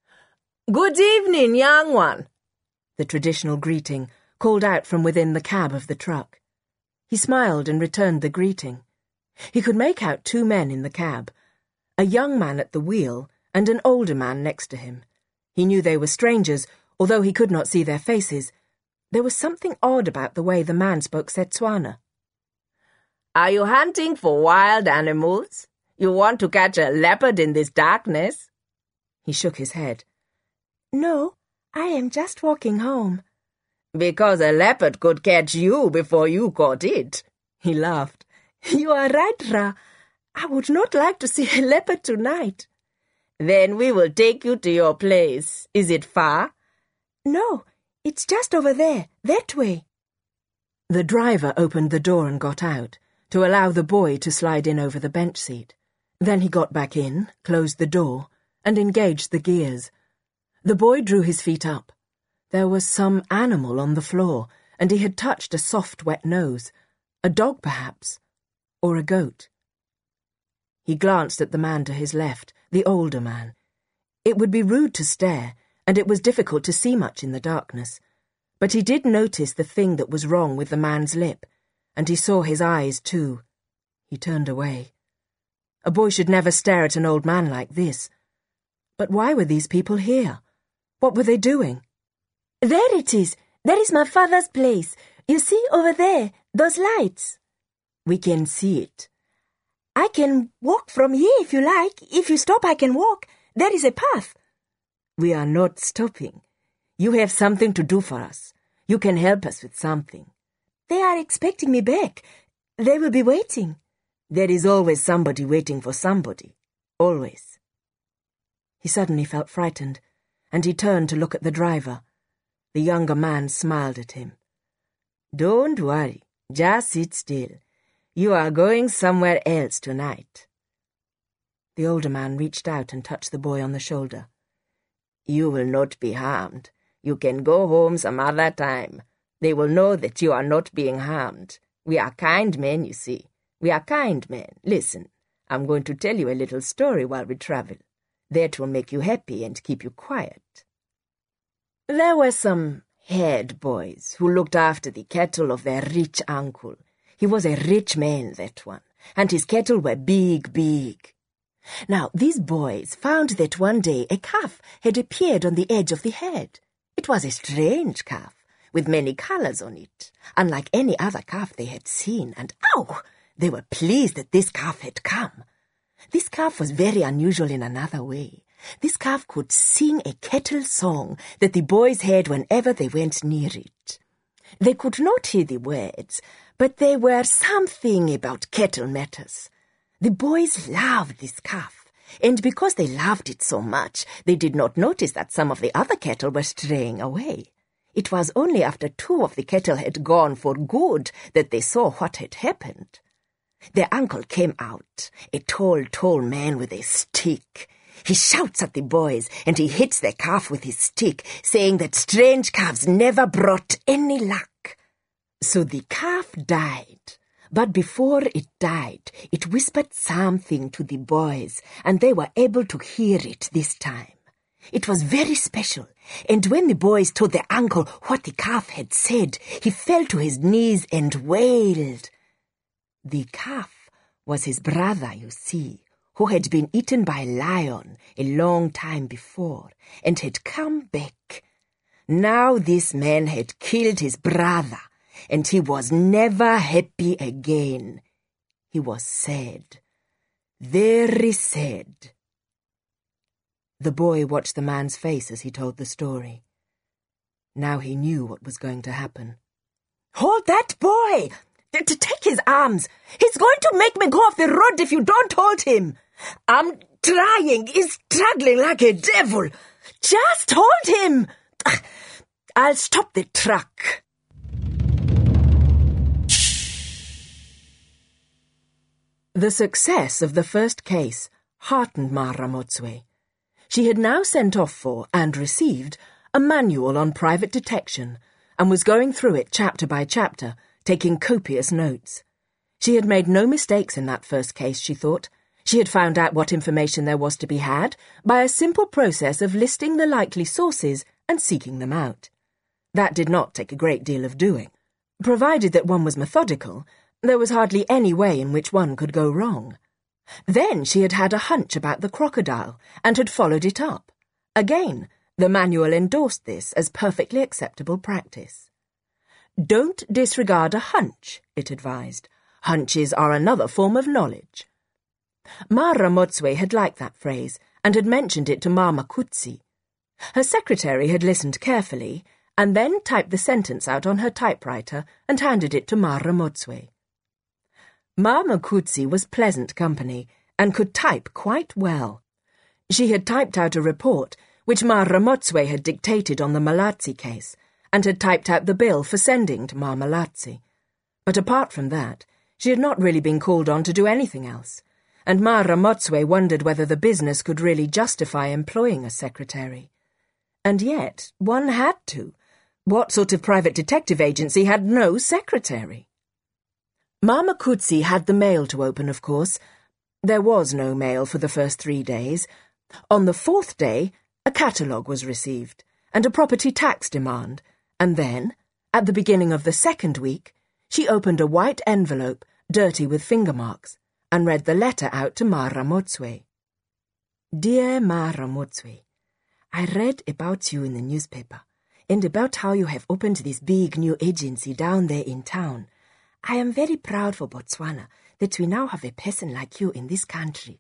"Good evening, young one," the traditional greeting called out from within the cab of the truck. He smiled and returned the greeting. He could make out two men in the cab, a young man at the wheel and an older man next to him. He knew they were strangers, although he could not see their faces. There was something odd about the way the man spoke Setswana. "Are you hunting for wild animals? You want to catch a leopard in this darkness?" He shook his head. "No, I am just walking home." "Because a leopard could catch you before you caught it." He laughed. "You are right, Ra. I would not like to see a leopard tonight." "Then we will take you to your place. Is it far?" "No, it's just over there, that way." The driver opened the door and got out, to allow the boy to slide in over the bench seat. Then he got back in, closed the door, and engaged the gears. The boy drew his feet up. There was some animal on the floor, and he had touched a soft, wet nose. A dog, perhaps, or a goat. He glanced at the man to his left, the older man. It would be rude to stare, and it was difficult to see much in the darkness. But he did notice the thing that was wrong with the man's lip, and he saw his eyes, too. He turned away. A boy should never stare at an old man like this. But why were these people here? What were they doing? "There it is. There is my father's place. You see over there, those lights?" "We can see it." "I can walk from here if you like. If you stop, I can walk. There is a path." "We are not stopping. You have something to do for us. You can help us with something." "They are expecting me back. They will be waiting." "There is always somebody waiting for somebody. Always." He suddenly felt frightened, and he turned to look at the driver. The younger man smiled at him. "Don't worry. Just sit still. You are going somewhere else tonight." The older man reached out and touched the boy on the shoulder. "You will not be harmed. You can go home some other time. They will know that you are not being harmed. We are kind men, you see. We are kind men. Listen, I'm going to tell you a little story while we travel. That will make you happy and keep you quiet. There were some head boys who looked after the cattle of their rich uncle. He was a rich man, that one, and his cattle were big, big. Now, these boys found that one day a calf had appeared on the edge of the head. It was a strange calf, with many colours on it, unlike any other calf they had seen, and ow! They were pleased that this calf had come. This calf was very unusual in another way. This calf could sing a cattle song that the boys heard whenever they went near it. They could not hear the words, but they were something about cattle matters. The boys loved this calf, and because they loved it so much, they did not notice that some of the other cattle were straying away. It was only after two of the cattle had gone for good that they saw what had happened. Their uncle came out, a tall, tall man with a stick. He shouts at the boys, and he hits their calf with his stick, saying that strange calves never brought any luck. So the calf died, but before it died, it whispered something to the boys, and they were able to hear it this time. It was very special, and when the boys told their uncle what the calf had said, he fell to his knees and wailed. The calf was his brother, you see, who had been eaten by a lion a long time before, and had come back. Now this man had killed his brother, and he was never happy again. He was sad, very sad. The boy watched the man's face as he told the story. Now he knew what was going to happen. "Hold that boy! To take his arms! He's going to make me go off the road if you don't hold him! I'm trying. He's struggling like a devil. Just hold him! I'll stop the truck." The success of the first case heartened Ma Ramotswe. She had now sent off for, and received, a manual on private detection, and was going through it chapter by chapter, taking copious notes. She had made no mistakes in that first case, she thought. She had found out what information there was to be had by a simple process of listing the likely sources and seeking them out. That did not take a great deal of doing. Provided that one was methodical, There was hardly any way in which one could go wrong. Then she had had a hunch about the crocodile and had followed it up. Again, the manual endorsed this as perfectly acceptable practice. Don't disregard a hunch, it advised. Hunches are another form of knowledge. Ma Ramotswe had liked that phrase and had mentioned it to Ma Makutsi. Her secretary had listened carefully and then typed the sentence out on her typewriter and handed it to Ma Ramotswe. Ma Makutsi was pleasant company and could type quite well. She had typed out a report which Ma Ramotswe had dictated on the Malatsi case and had typed out the bill for sending to Ma Malatsi. But apart from that, she had not really been called on to do anything else, and Ma Ramotswe wondered whether the business could really justify employing a secretary. And yet, one had to. What sort of private detective agency had no secretary? Ma Makutsi had the mail to open, of course. There was no mail for the first three days. On the fourth day, a catalogue was received, and a property tax demand, and then, at the beginning of the second week, she opened a white envelope, dirty with finger marks, and read the letter out to Ma Ramotswe. Dear Ma Ramotswe, I read about you in the newspaper, and about how you have opened this big new agency down there in town. I am very proud for Botswana that we now have a person like you in this country.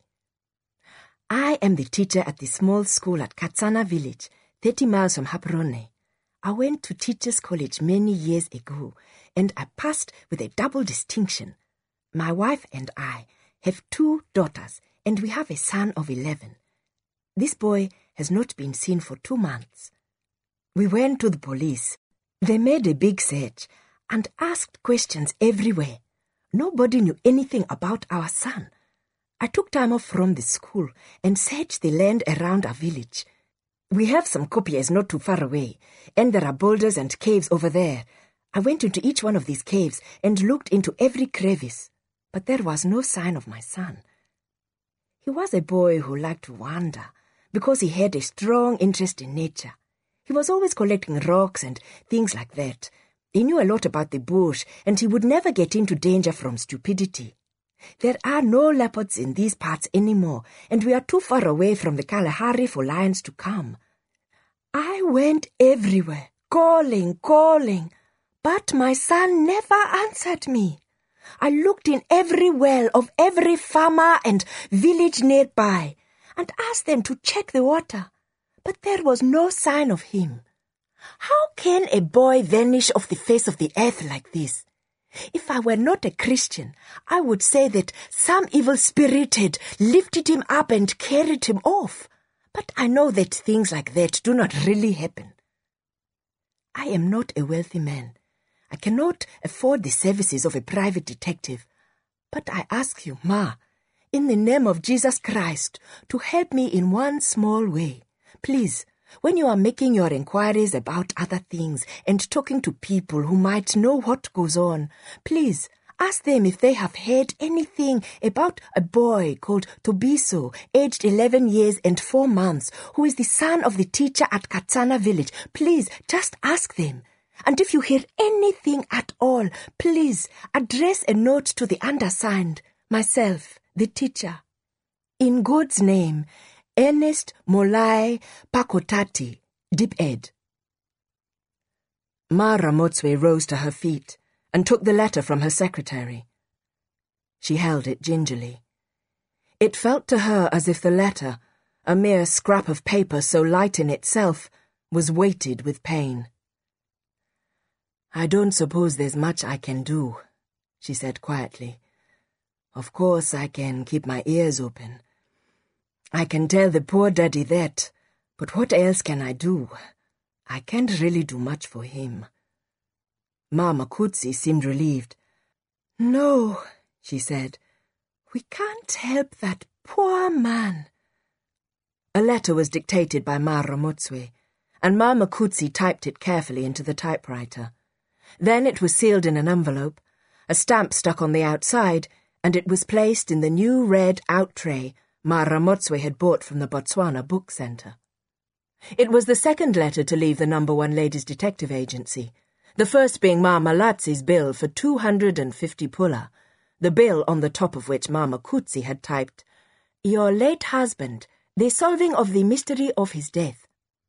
I am the teacher at the small school at Katsana village, thirty miles from Haprone. I went to Teachers College many years ago, and I passed with a double distinction. My wife and I have two daughters, and we have a son of eleven. This boy has not been seen for two months. We went to the police. They made a big search and asked questions everywhere. Nobody knew anything about our son. I took time off from the school and searched the land around our village. We have some copiers not too far away, and there are boulders and caves over there. I went into each one of these caves and looked into every crevice, but there was no sign of my son. He was a boy who liked to wander because he had a strong interest in nature. He was always collecting rocks and things like that. He knew a lot about the bush, and he would never get into danger from stupidity. There are no leopards in these parts anymore, and we are too far away from the Kalahari for lions to come. I went everywhere, calling, calling, but my son never answered me. I looked in every well of every farmer and village nearby, and asked them to check the water, but there was no sign of him. How can a boy vanish off the face of the earth like this? If I were not a Christian, I would say that some evil spirit had lifted him up and carried him off. But I know that things like that do not really happen. I am not a wealthy man. I cannot afford the services of a private detective. But I ask you, Ma, in the name of Jesus Christ, to help me in one small way. Please, when you are making your inquiries about other things and talking to people who might know what goes on, please ask them if they have heard anything about a boy called Tobiso, aged eleven years and four months, who is the son of the teacher at Katsana village. Please, just ask them. And if you hear anything at all, please address a note to the undersigned, myself, the teacher. In God's name, Ernest Molai Pakotati, Dip Ed. Ma Ramotswe rose to her feet and took the letter from her secretary. She held it gingerly. It felt to her as if the letter, a mere scrap of paper so light in itself, was weighted with pain. I don't suppose there's much I can do, she said quietly. Of course I can keep my ears open. I can tell the poor daddy that, but what else can I do? I can't really do much for him. Ma Makutsi seemed relieved. No, she said, we can't help that poor man. A letter was dictated by Ma Ramotswe, and Ma Makutsi typed it carefully into the typewriter. Then it was sealed in an envelope, a stamp stuck on the outside, and it was placed in the new red out tray Ma Ramotswe had bought from the Botswana Book Centre. It was the second letter to leave the number one ladies' detective agency, the first being Ma Malatsi's bill for two hundred and fifty pulla, the bill on the top of which Mama Kutsi had typed, "Your late husband, the solving of the mystery of his death."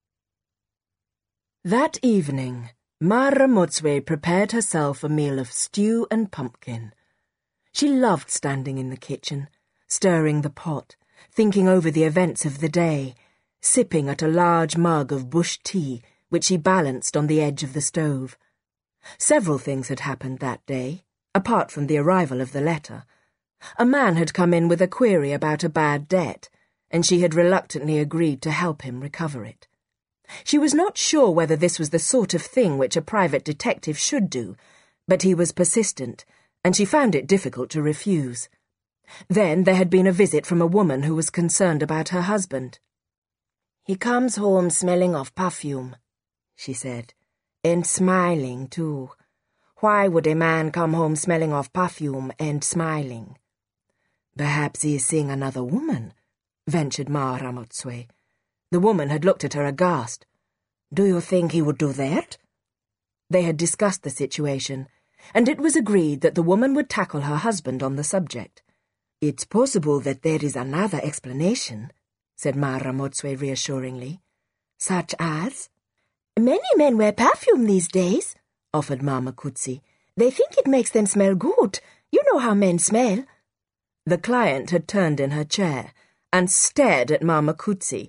That evening, Ma Ramotswe prepared herself a meal of stew and pumpkin. She loved standing in the kitchen, stirring the pot, thinking over the events of the day, sipping at a large mug of bush tea which she balanced on the edge of the stove. Several things had happened that day, apart from the arrival of the letter. A man had come in with a query about a bad debt, and she had reluctantly agreed to help him recover it. She was not sure whether this was the sort of thing which a private detective should do, but he was persistent, and she found it difficult to refuse. Then there had been a visit from a woman who was concerned about her husband. "He comes home smelling of perfume," she said, "and smiling, too. Why would a man come home smelling of perfume and smiling?" "Perhaps he is seeing another woman," ventured Ma Ramotswe. The woman had looked at her aghast. "Do you think he would do that?" They had discussed the situation, and it was agreed that the woman would tackle her husband on the subject. "It's possible that there is another explanation," said Ma Ramotswe reassuringly. "Such as?" "Many men wear perfume these days," offered Mama Kutsi. "They think it makes them smell good. You know how men smell." The client had turned in her chair and stared at Mama Kutsi.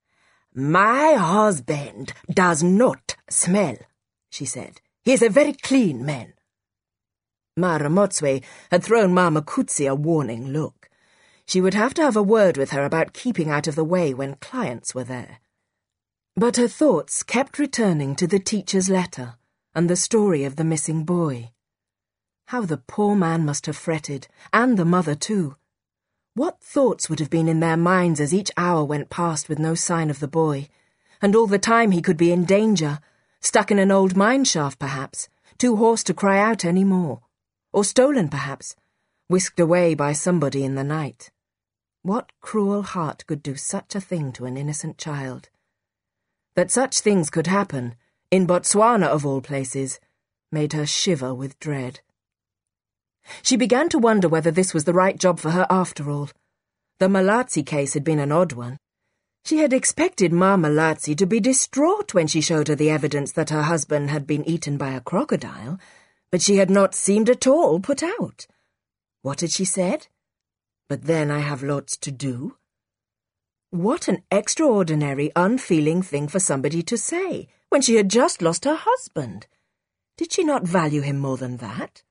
"My husband does not smell," she said. "He is a very clean man." Ma Ramotswe had thrown Mama Kutsi a warning look. She would have to have a word with her about keeping out of the way when clients were there. But her thoughts kept returning to the teacher's letter and the story of the missing boy. How the poor man must have fretted, and the mother too. What thoughts would have been in their minds as each hour went past with no sign of the boy, and all the time he could be in danger, stuck in an old mine shaft perhaps, too hoarse to cry out any more, or stolen perhaps, whisked away by somebody in the night. What cruel heart could do such a thing to an innocent child? That such things could happen, in Botswana of all places, made her shiver with dread. She began to wonder whether this was the right job for her after all. The Malatsi case had been an odd one. She had expected Ma Malatsi to be distraught when she showed her the evidence that her husband had been eaten by a crocodile, but she had not seemed at all put out. What had she said? "But then I have lots to do." What an extraordinary, unfeeling thing for somebody to say, when she had just lost her husband. Did she not value him more than that?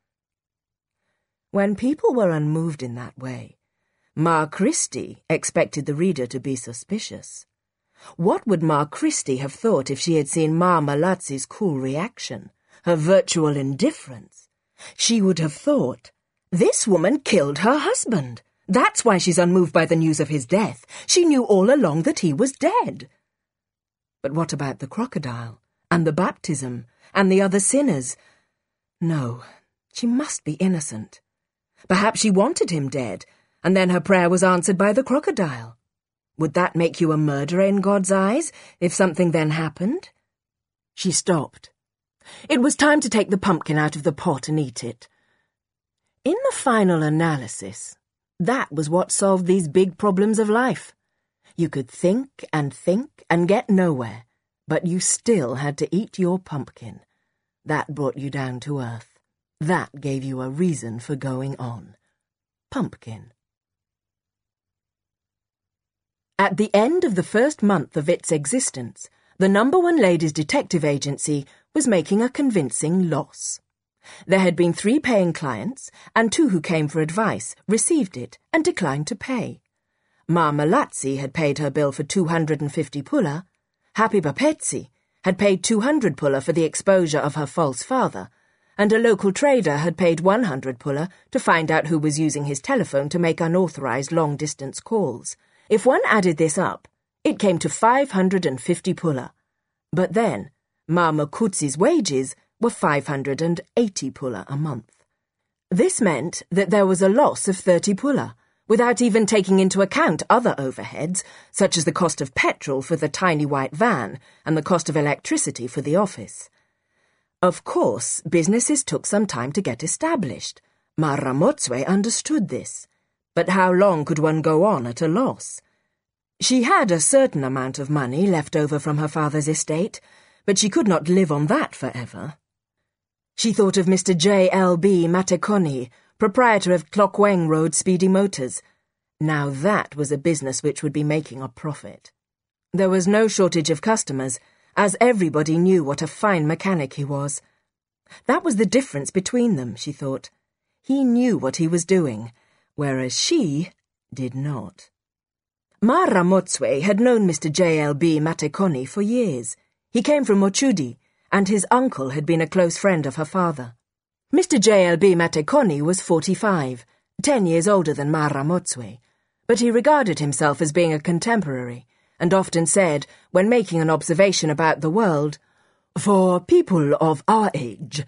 When people were unmoved in that way, Ma Christie expected the reader to be suspicious. What would Ma Christie have thought if she had seen Ma Malatsi's cool reaction, her virtual indifference? She would have thought, "This woman killed her husband. That's why she's unmoved by the news of his death. She knew all along that he was dead." But what about the crocodile, and the baptism, and the other sinners? No, she must be innocent. Perhaps she wanted him dead, and then her prayer was answered by the crocodile. Would that make you a murderer in God's eyes, if something then happened? She stopped. It was time to take the pumpkin out of the pot and eat it. In the final analysis, that was what solved these big problems of life. You could think and think and get nowhere, but you still had to eat your pumpkin. That brought you down to earth. That gave you a reason for going on. Pumpkin. At the end of the first month of its existence, the Number One Ladies Detective Agency was making a convincing loss. There had been three paying clients, and two who came for advice received it and declined to pay. Ma Malatsi had paid her bill for two hundred and fifty pulla. Happy Bapetsi had paid two hundred pulla for the exposure of her false father, and a local trader had paid one hundred pulla to find out who was using his telephone to make unauthorized long-distance calls. If one added this up, it came to five hundred and fifty pulla. But then, Mama Kutsi's wages were five hundred and eighty pulla a month. This meant that there was a loss of thirty pulla, without even taking into account other overheads, such as the cost of petrol for the tiny white van and the cost of electricity for the office. Of course, businesses took some time to get established. Mara Motswe understood this. But how long could one go on at a loss? She had a certain amount of money left over from her father's estate, but she could not live on that forever. She thought of Mister J L B Matekoni, proprietor of Clockweng Road Speedy Motors. Now that was a business which would be making a profit. There was no shortage of customers, as everybody knew what a fine mechanic he was. That was the difference between them, she thought. He knew what he was doing, whereas she did not. Mara Motswe had known Mister J L B Matekoni for years. He came from Mochudi, and his uncle had been a close friend of her father. Mister J L B Matekoni was forty-five, ten years older than Mara Motswe, but he regarded himself as being a contemporary, and often said, when making an observation about the world, "For people of our age."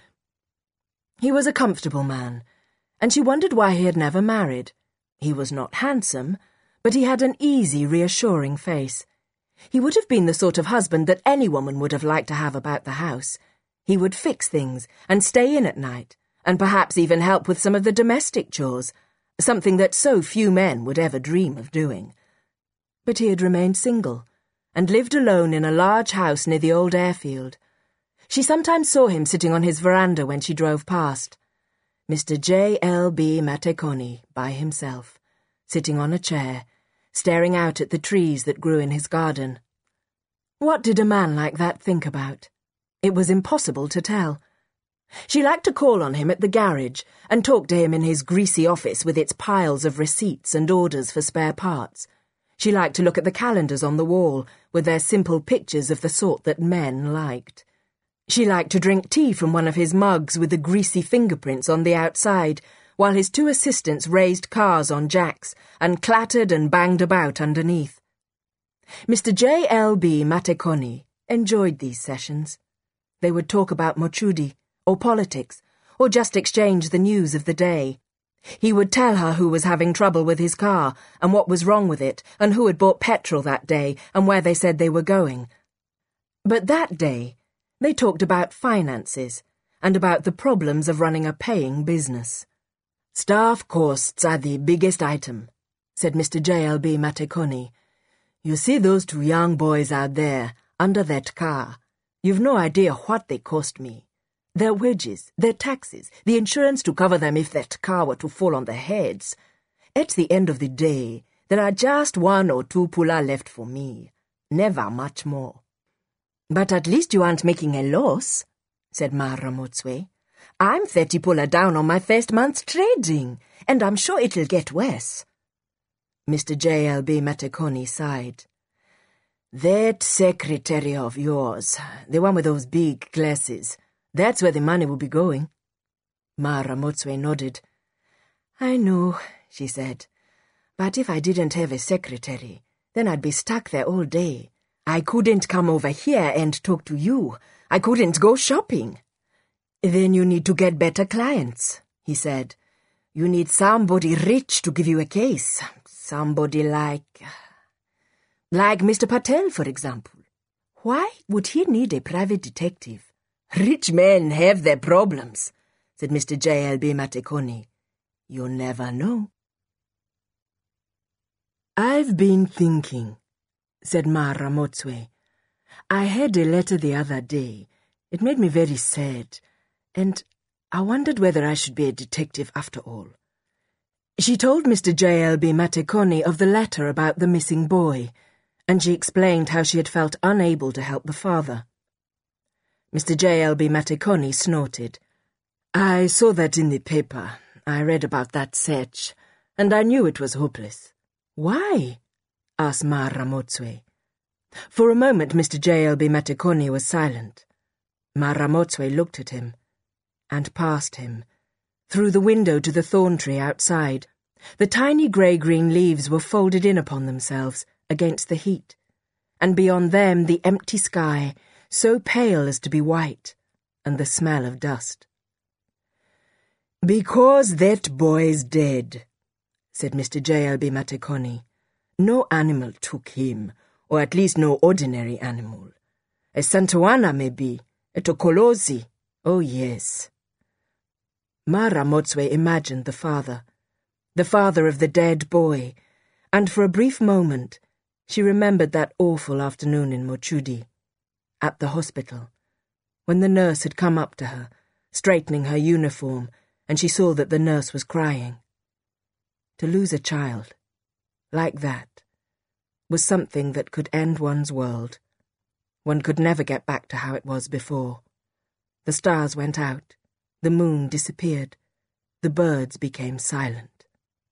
He was a comfortable man, and she wondered why he had never married. He was not handsome, but he had an easy, reassuring face. He would have been the sort of husband that any woman would have liked to have about the house. He would fix things and stay in at night, and perhaps even help with some of the domestic chores, something that so few men would ever dream of doing. But he had remained single, and lived alone in a large house near the old airfield. She sometimes saw him sitting on his veranda when she drove past. Mister J L B Matekoni, by himself, sitting on a chair, staring out at the trees that grew in his garden. What did a man like that think about? It was impossible to tell. She liked to call on him at the garage and talk to him in his greasy office with its piles of receipts and orders for spare parts. She liked to look at the calendars on the wall with their simple pictures of the sort that men liked. She liked to drink tea from one of his mugs with the greasy fingerprints on the outside, while his two assistants raised cars on jacks and clattered and banged about underneath. Mister J L B Matekoni enjoyed these sessions. They would talk about Mochudi, or politics, or just exchange the news of the day. He would tell her who was having trouble with his car, and what was wrong with it, and who had bought petrol that day, and where they said they were going. But that day, they talked about finances, and about the problems of running a paying business. "Staff costs are the biggest item," said Mister J L B Matekoni. "You see those two young boys out there, under that car. You've no idea what they cost me. Their wages, their taxes, the insurance to cover them if that car were to fall on their heads. At the end of the day, there are just one or two pulla left for me. Never much more." "But at least you aren't making a loss," said Mara Motswe. "I'm thirty pulla down on my first month's trading, and I'm sure it'll get worse." Mister J L B Matekoni sighed. "That secretary of yours, the one with those big glasses, that's where the money will be going." Mara Motswe nodded. "I know," she said. "But if I didn't have a secretary, then I'd be stuck there all day. I couldn't come over here and talk to you. I couldn't go shopping." "Then you need to get better clients," he said. "You need somebody rich to give you a case. Somebody like... like Mister Patel, for example. Why would he need a private detective?" "Rich men have their problems," said Mister J L B Matekoni. "You never know." "I've been thinking," said Mara Motswe. "I had a letter the other day. It made me very sad, and I wondered whether I should be a detective after all." She told Mister J L B Matekoni of the letter about the missing boy, and she explained how she had felt unable to help the father. Mister J L B Matekoni snorted. "I saw that in the paper. I read about that search, and I knew it was hopeless." "Why?" asked Mara Motswe. For a moment Mister J L B Matekoni was silent. Mara Motswe looked at him, and past him, through the window to the thorn tree outside. The tiny grey-green leaves were folded in upon themselves against the heat, and beyond them the empty sky, so pale as to be white, and the smell of dust. "Because that boy's dead," said Mister J L B Matekoni. "No animal took him, or at least no ordinary animal. A Santuana, maybe, a Tokolozi, Oh, yes. Ma Ramotswe imagined the father, the father of the dead boy, and for a brief moment she remembered that awful afternoon in Mochudi, at the hospital, when the nurse had come up to her, straightening her uniform, and she saw that the nurse was crying. To lose a child, like that, was something that could end one's world. One could never get back to how it was before. The stars went out, the moon disappeared, the birds became silent.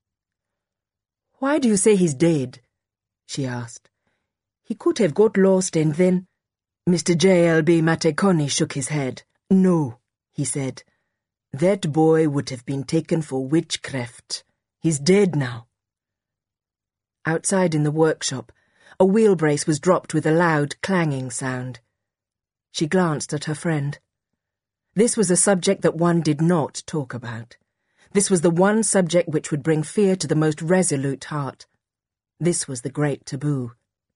"Why do you say he's dead?" she asked. "He could have got lost and then—" Mister J L B Matekoni shook his head. "No," he said. "That boy would have been taken for witchcraft. He's dead now." Outside in the workshop, a wheel brace was dropped with a loud, clanging sound. She glanced at her friend. This was a subject that one did not talk about. This was the one subject which would bring fear to the most resolute heart. This was the great taboo.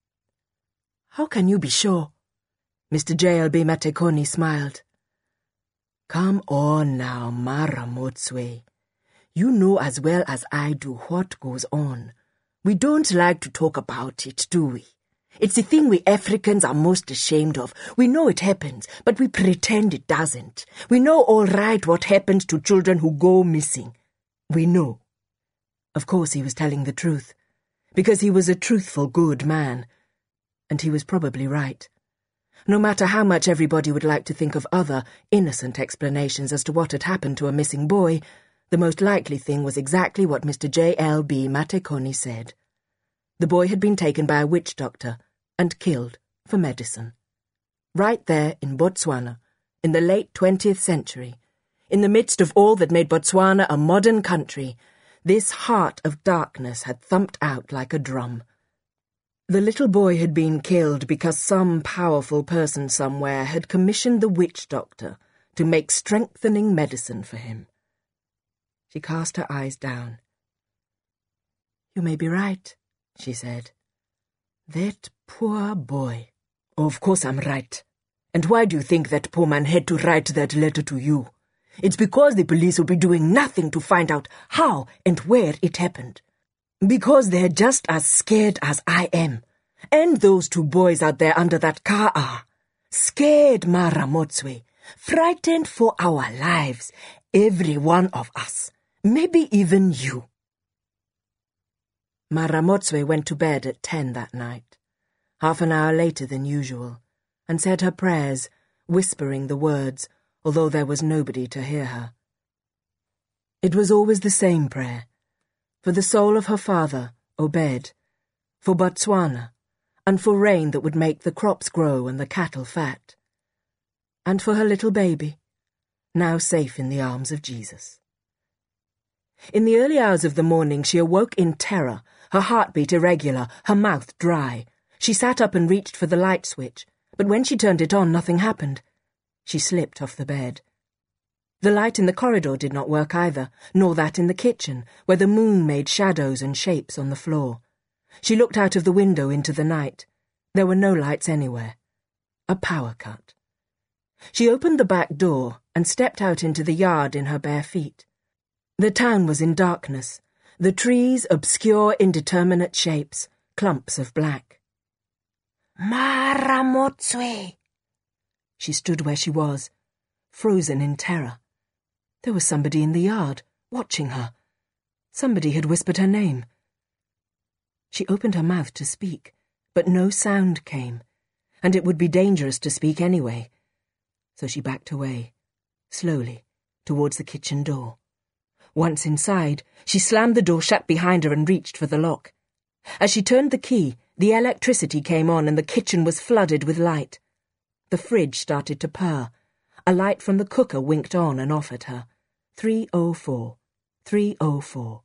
"How can you be sure?" Mister J L B Matekoni smiled. "Come on now, Ma Ramotswe. You know as well as I do what goes on. We don't like to talk about it, do we? It's the thing we Africans are most ashamed of. We know it happens, but we pretend it doesn't. We know all right what happens to children who go missing. We know." Of course he was telling the truth, because he was a truthful, good man. And he was probably right. No matter how much everybody would like to think of other, innocent explanations as to what had happened to a missing boy, the most likely thing was exactly what Mister J L B Matekoni said. The boy had been taken by a witch doctor and killed for medicine. Right there in Botswana, in the late twentieth century, in the midst of all that made Botswana a modern country, this heart of darkness had thumped out like a drum. The little boy had been killed because some powerful person somewhere had commissioned the witch doctor to make strengthening medicine for him. She cast her eyes down. "You may be right," she said. "That poor boy." "Of course I'm right. And why do you think that poor man had to write that letter to you? It's because the police will be doing nothing to find out how and where it happened. Because they're just as scared as I am. And those two boys out there under that car are. Scared, Ma Ramotswe. Frightened for our lives. Every one of us. Maybe even you." Ma Ramotswe went to bed at ten that night, half an hour later than usual, and said her prayers, whispering the words, although there was nobody to hear her. It was always the same prayer, for the soul of her father, Obed, for Botswana, and for rain that would make the crops grow and the cattle fat, and for her little baby, now safe in the arms of Jesus. In the early hours of the morning she awoke in terror, her heartbeat irregular, her mouth dry. She sat up and reached for the light switch, but when she turned it on, nothing happened. She slipped off the bed. The light in the corridor did not work either, nor that in the kitchen, where the moon made shadows and shapes on the floor. She looked out of the window into the night. There were no lights anywhere. A power cut. She opened the back door and stepped out into the yard in her bare feet. The town was in darkness, the trees obscure indeterminate shapes, clumps of black. "Ma Ramotswe!" She stood where she was, frozen in terror. There was somebody in the yard, watching her. Somebody had whispered her name. She opened her mouth to speak, but no sound came, and it would be dangerous to speak anyway. So she backed away, slowly, towards the kitchen door. Once inside, she slammed the door shut behind her and reached for the lock. As she turned the key, the electricity came on and the kitchen was flooded with light. The fridge started to purr. A light from the cooker winked on and off at her. three oh four. three oh four.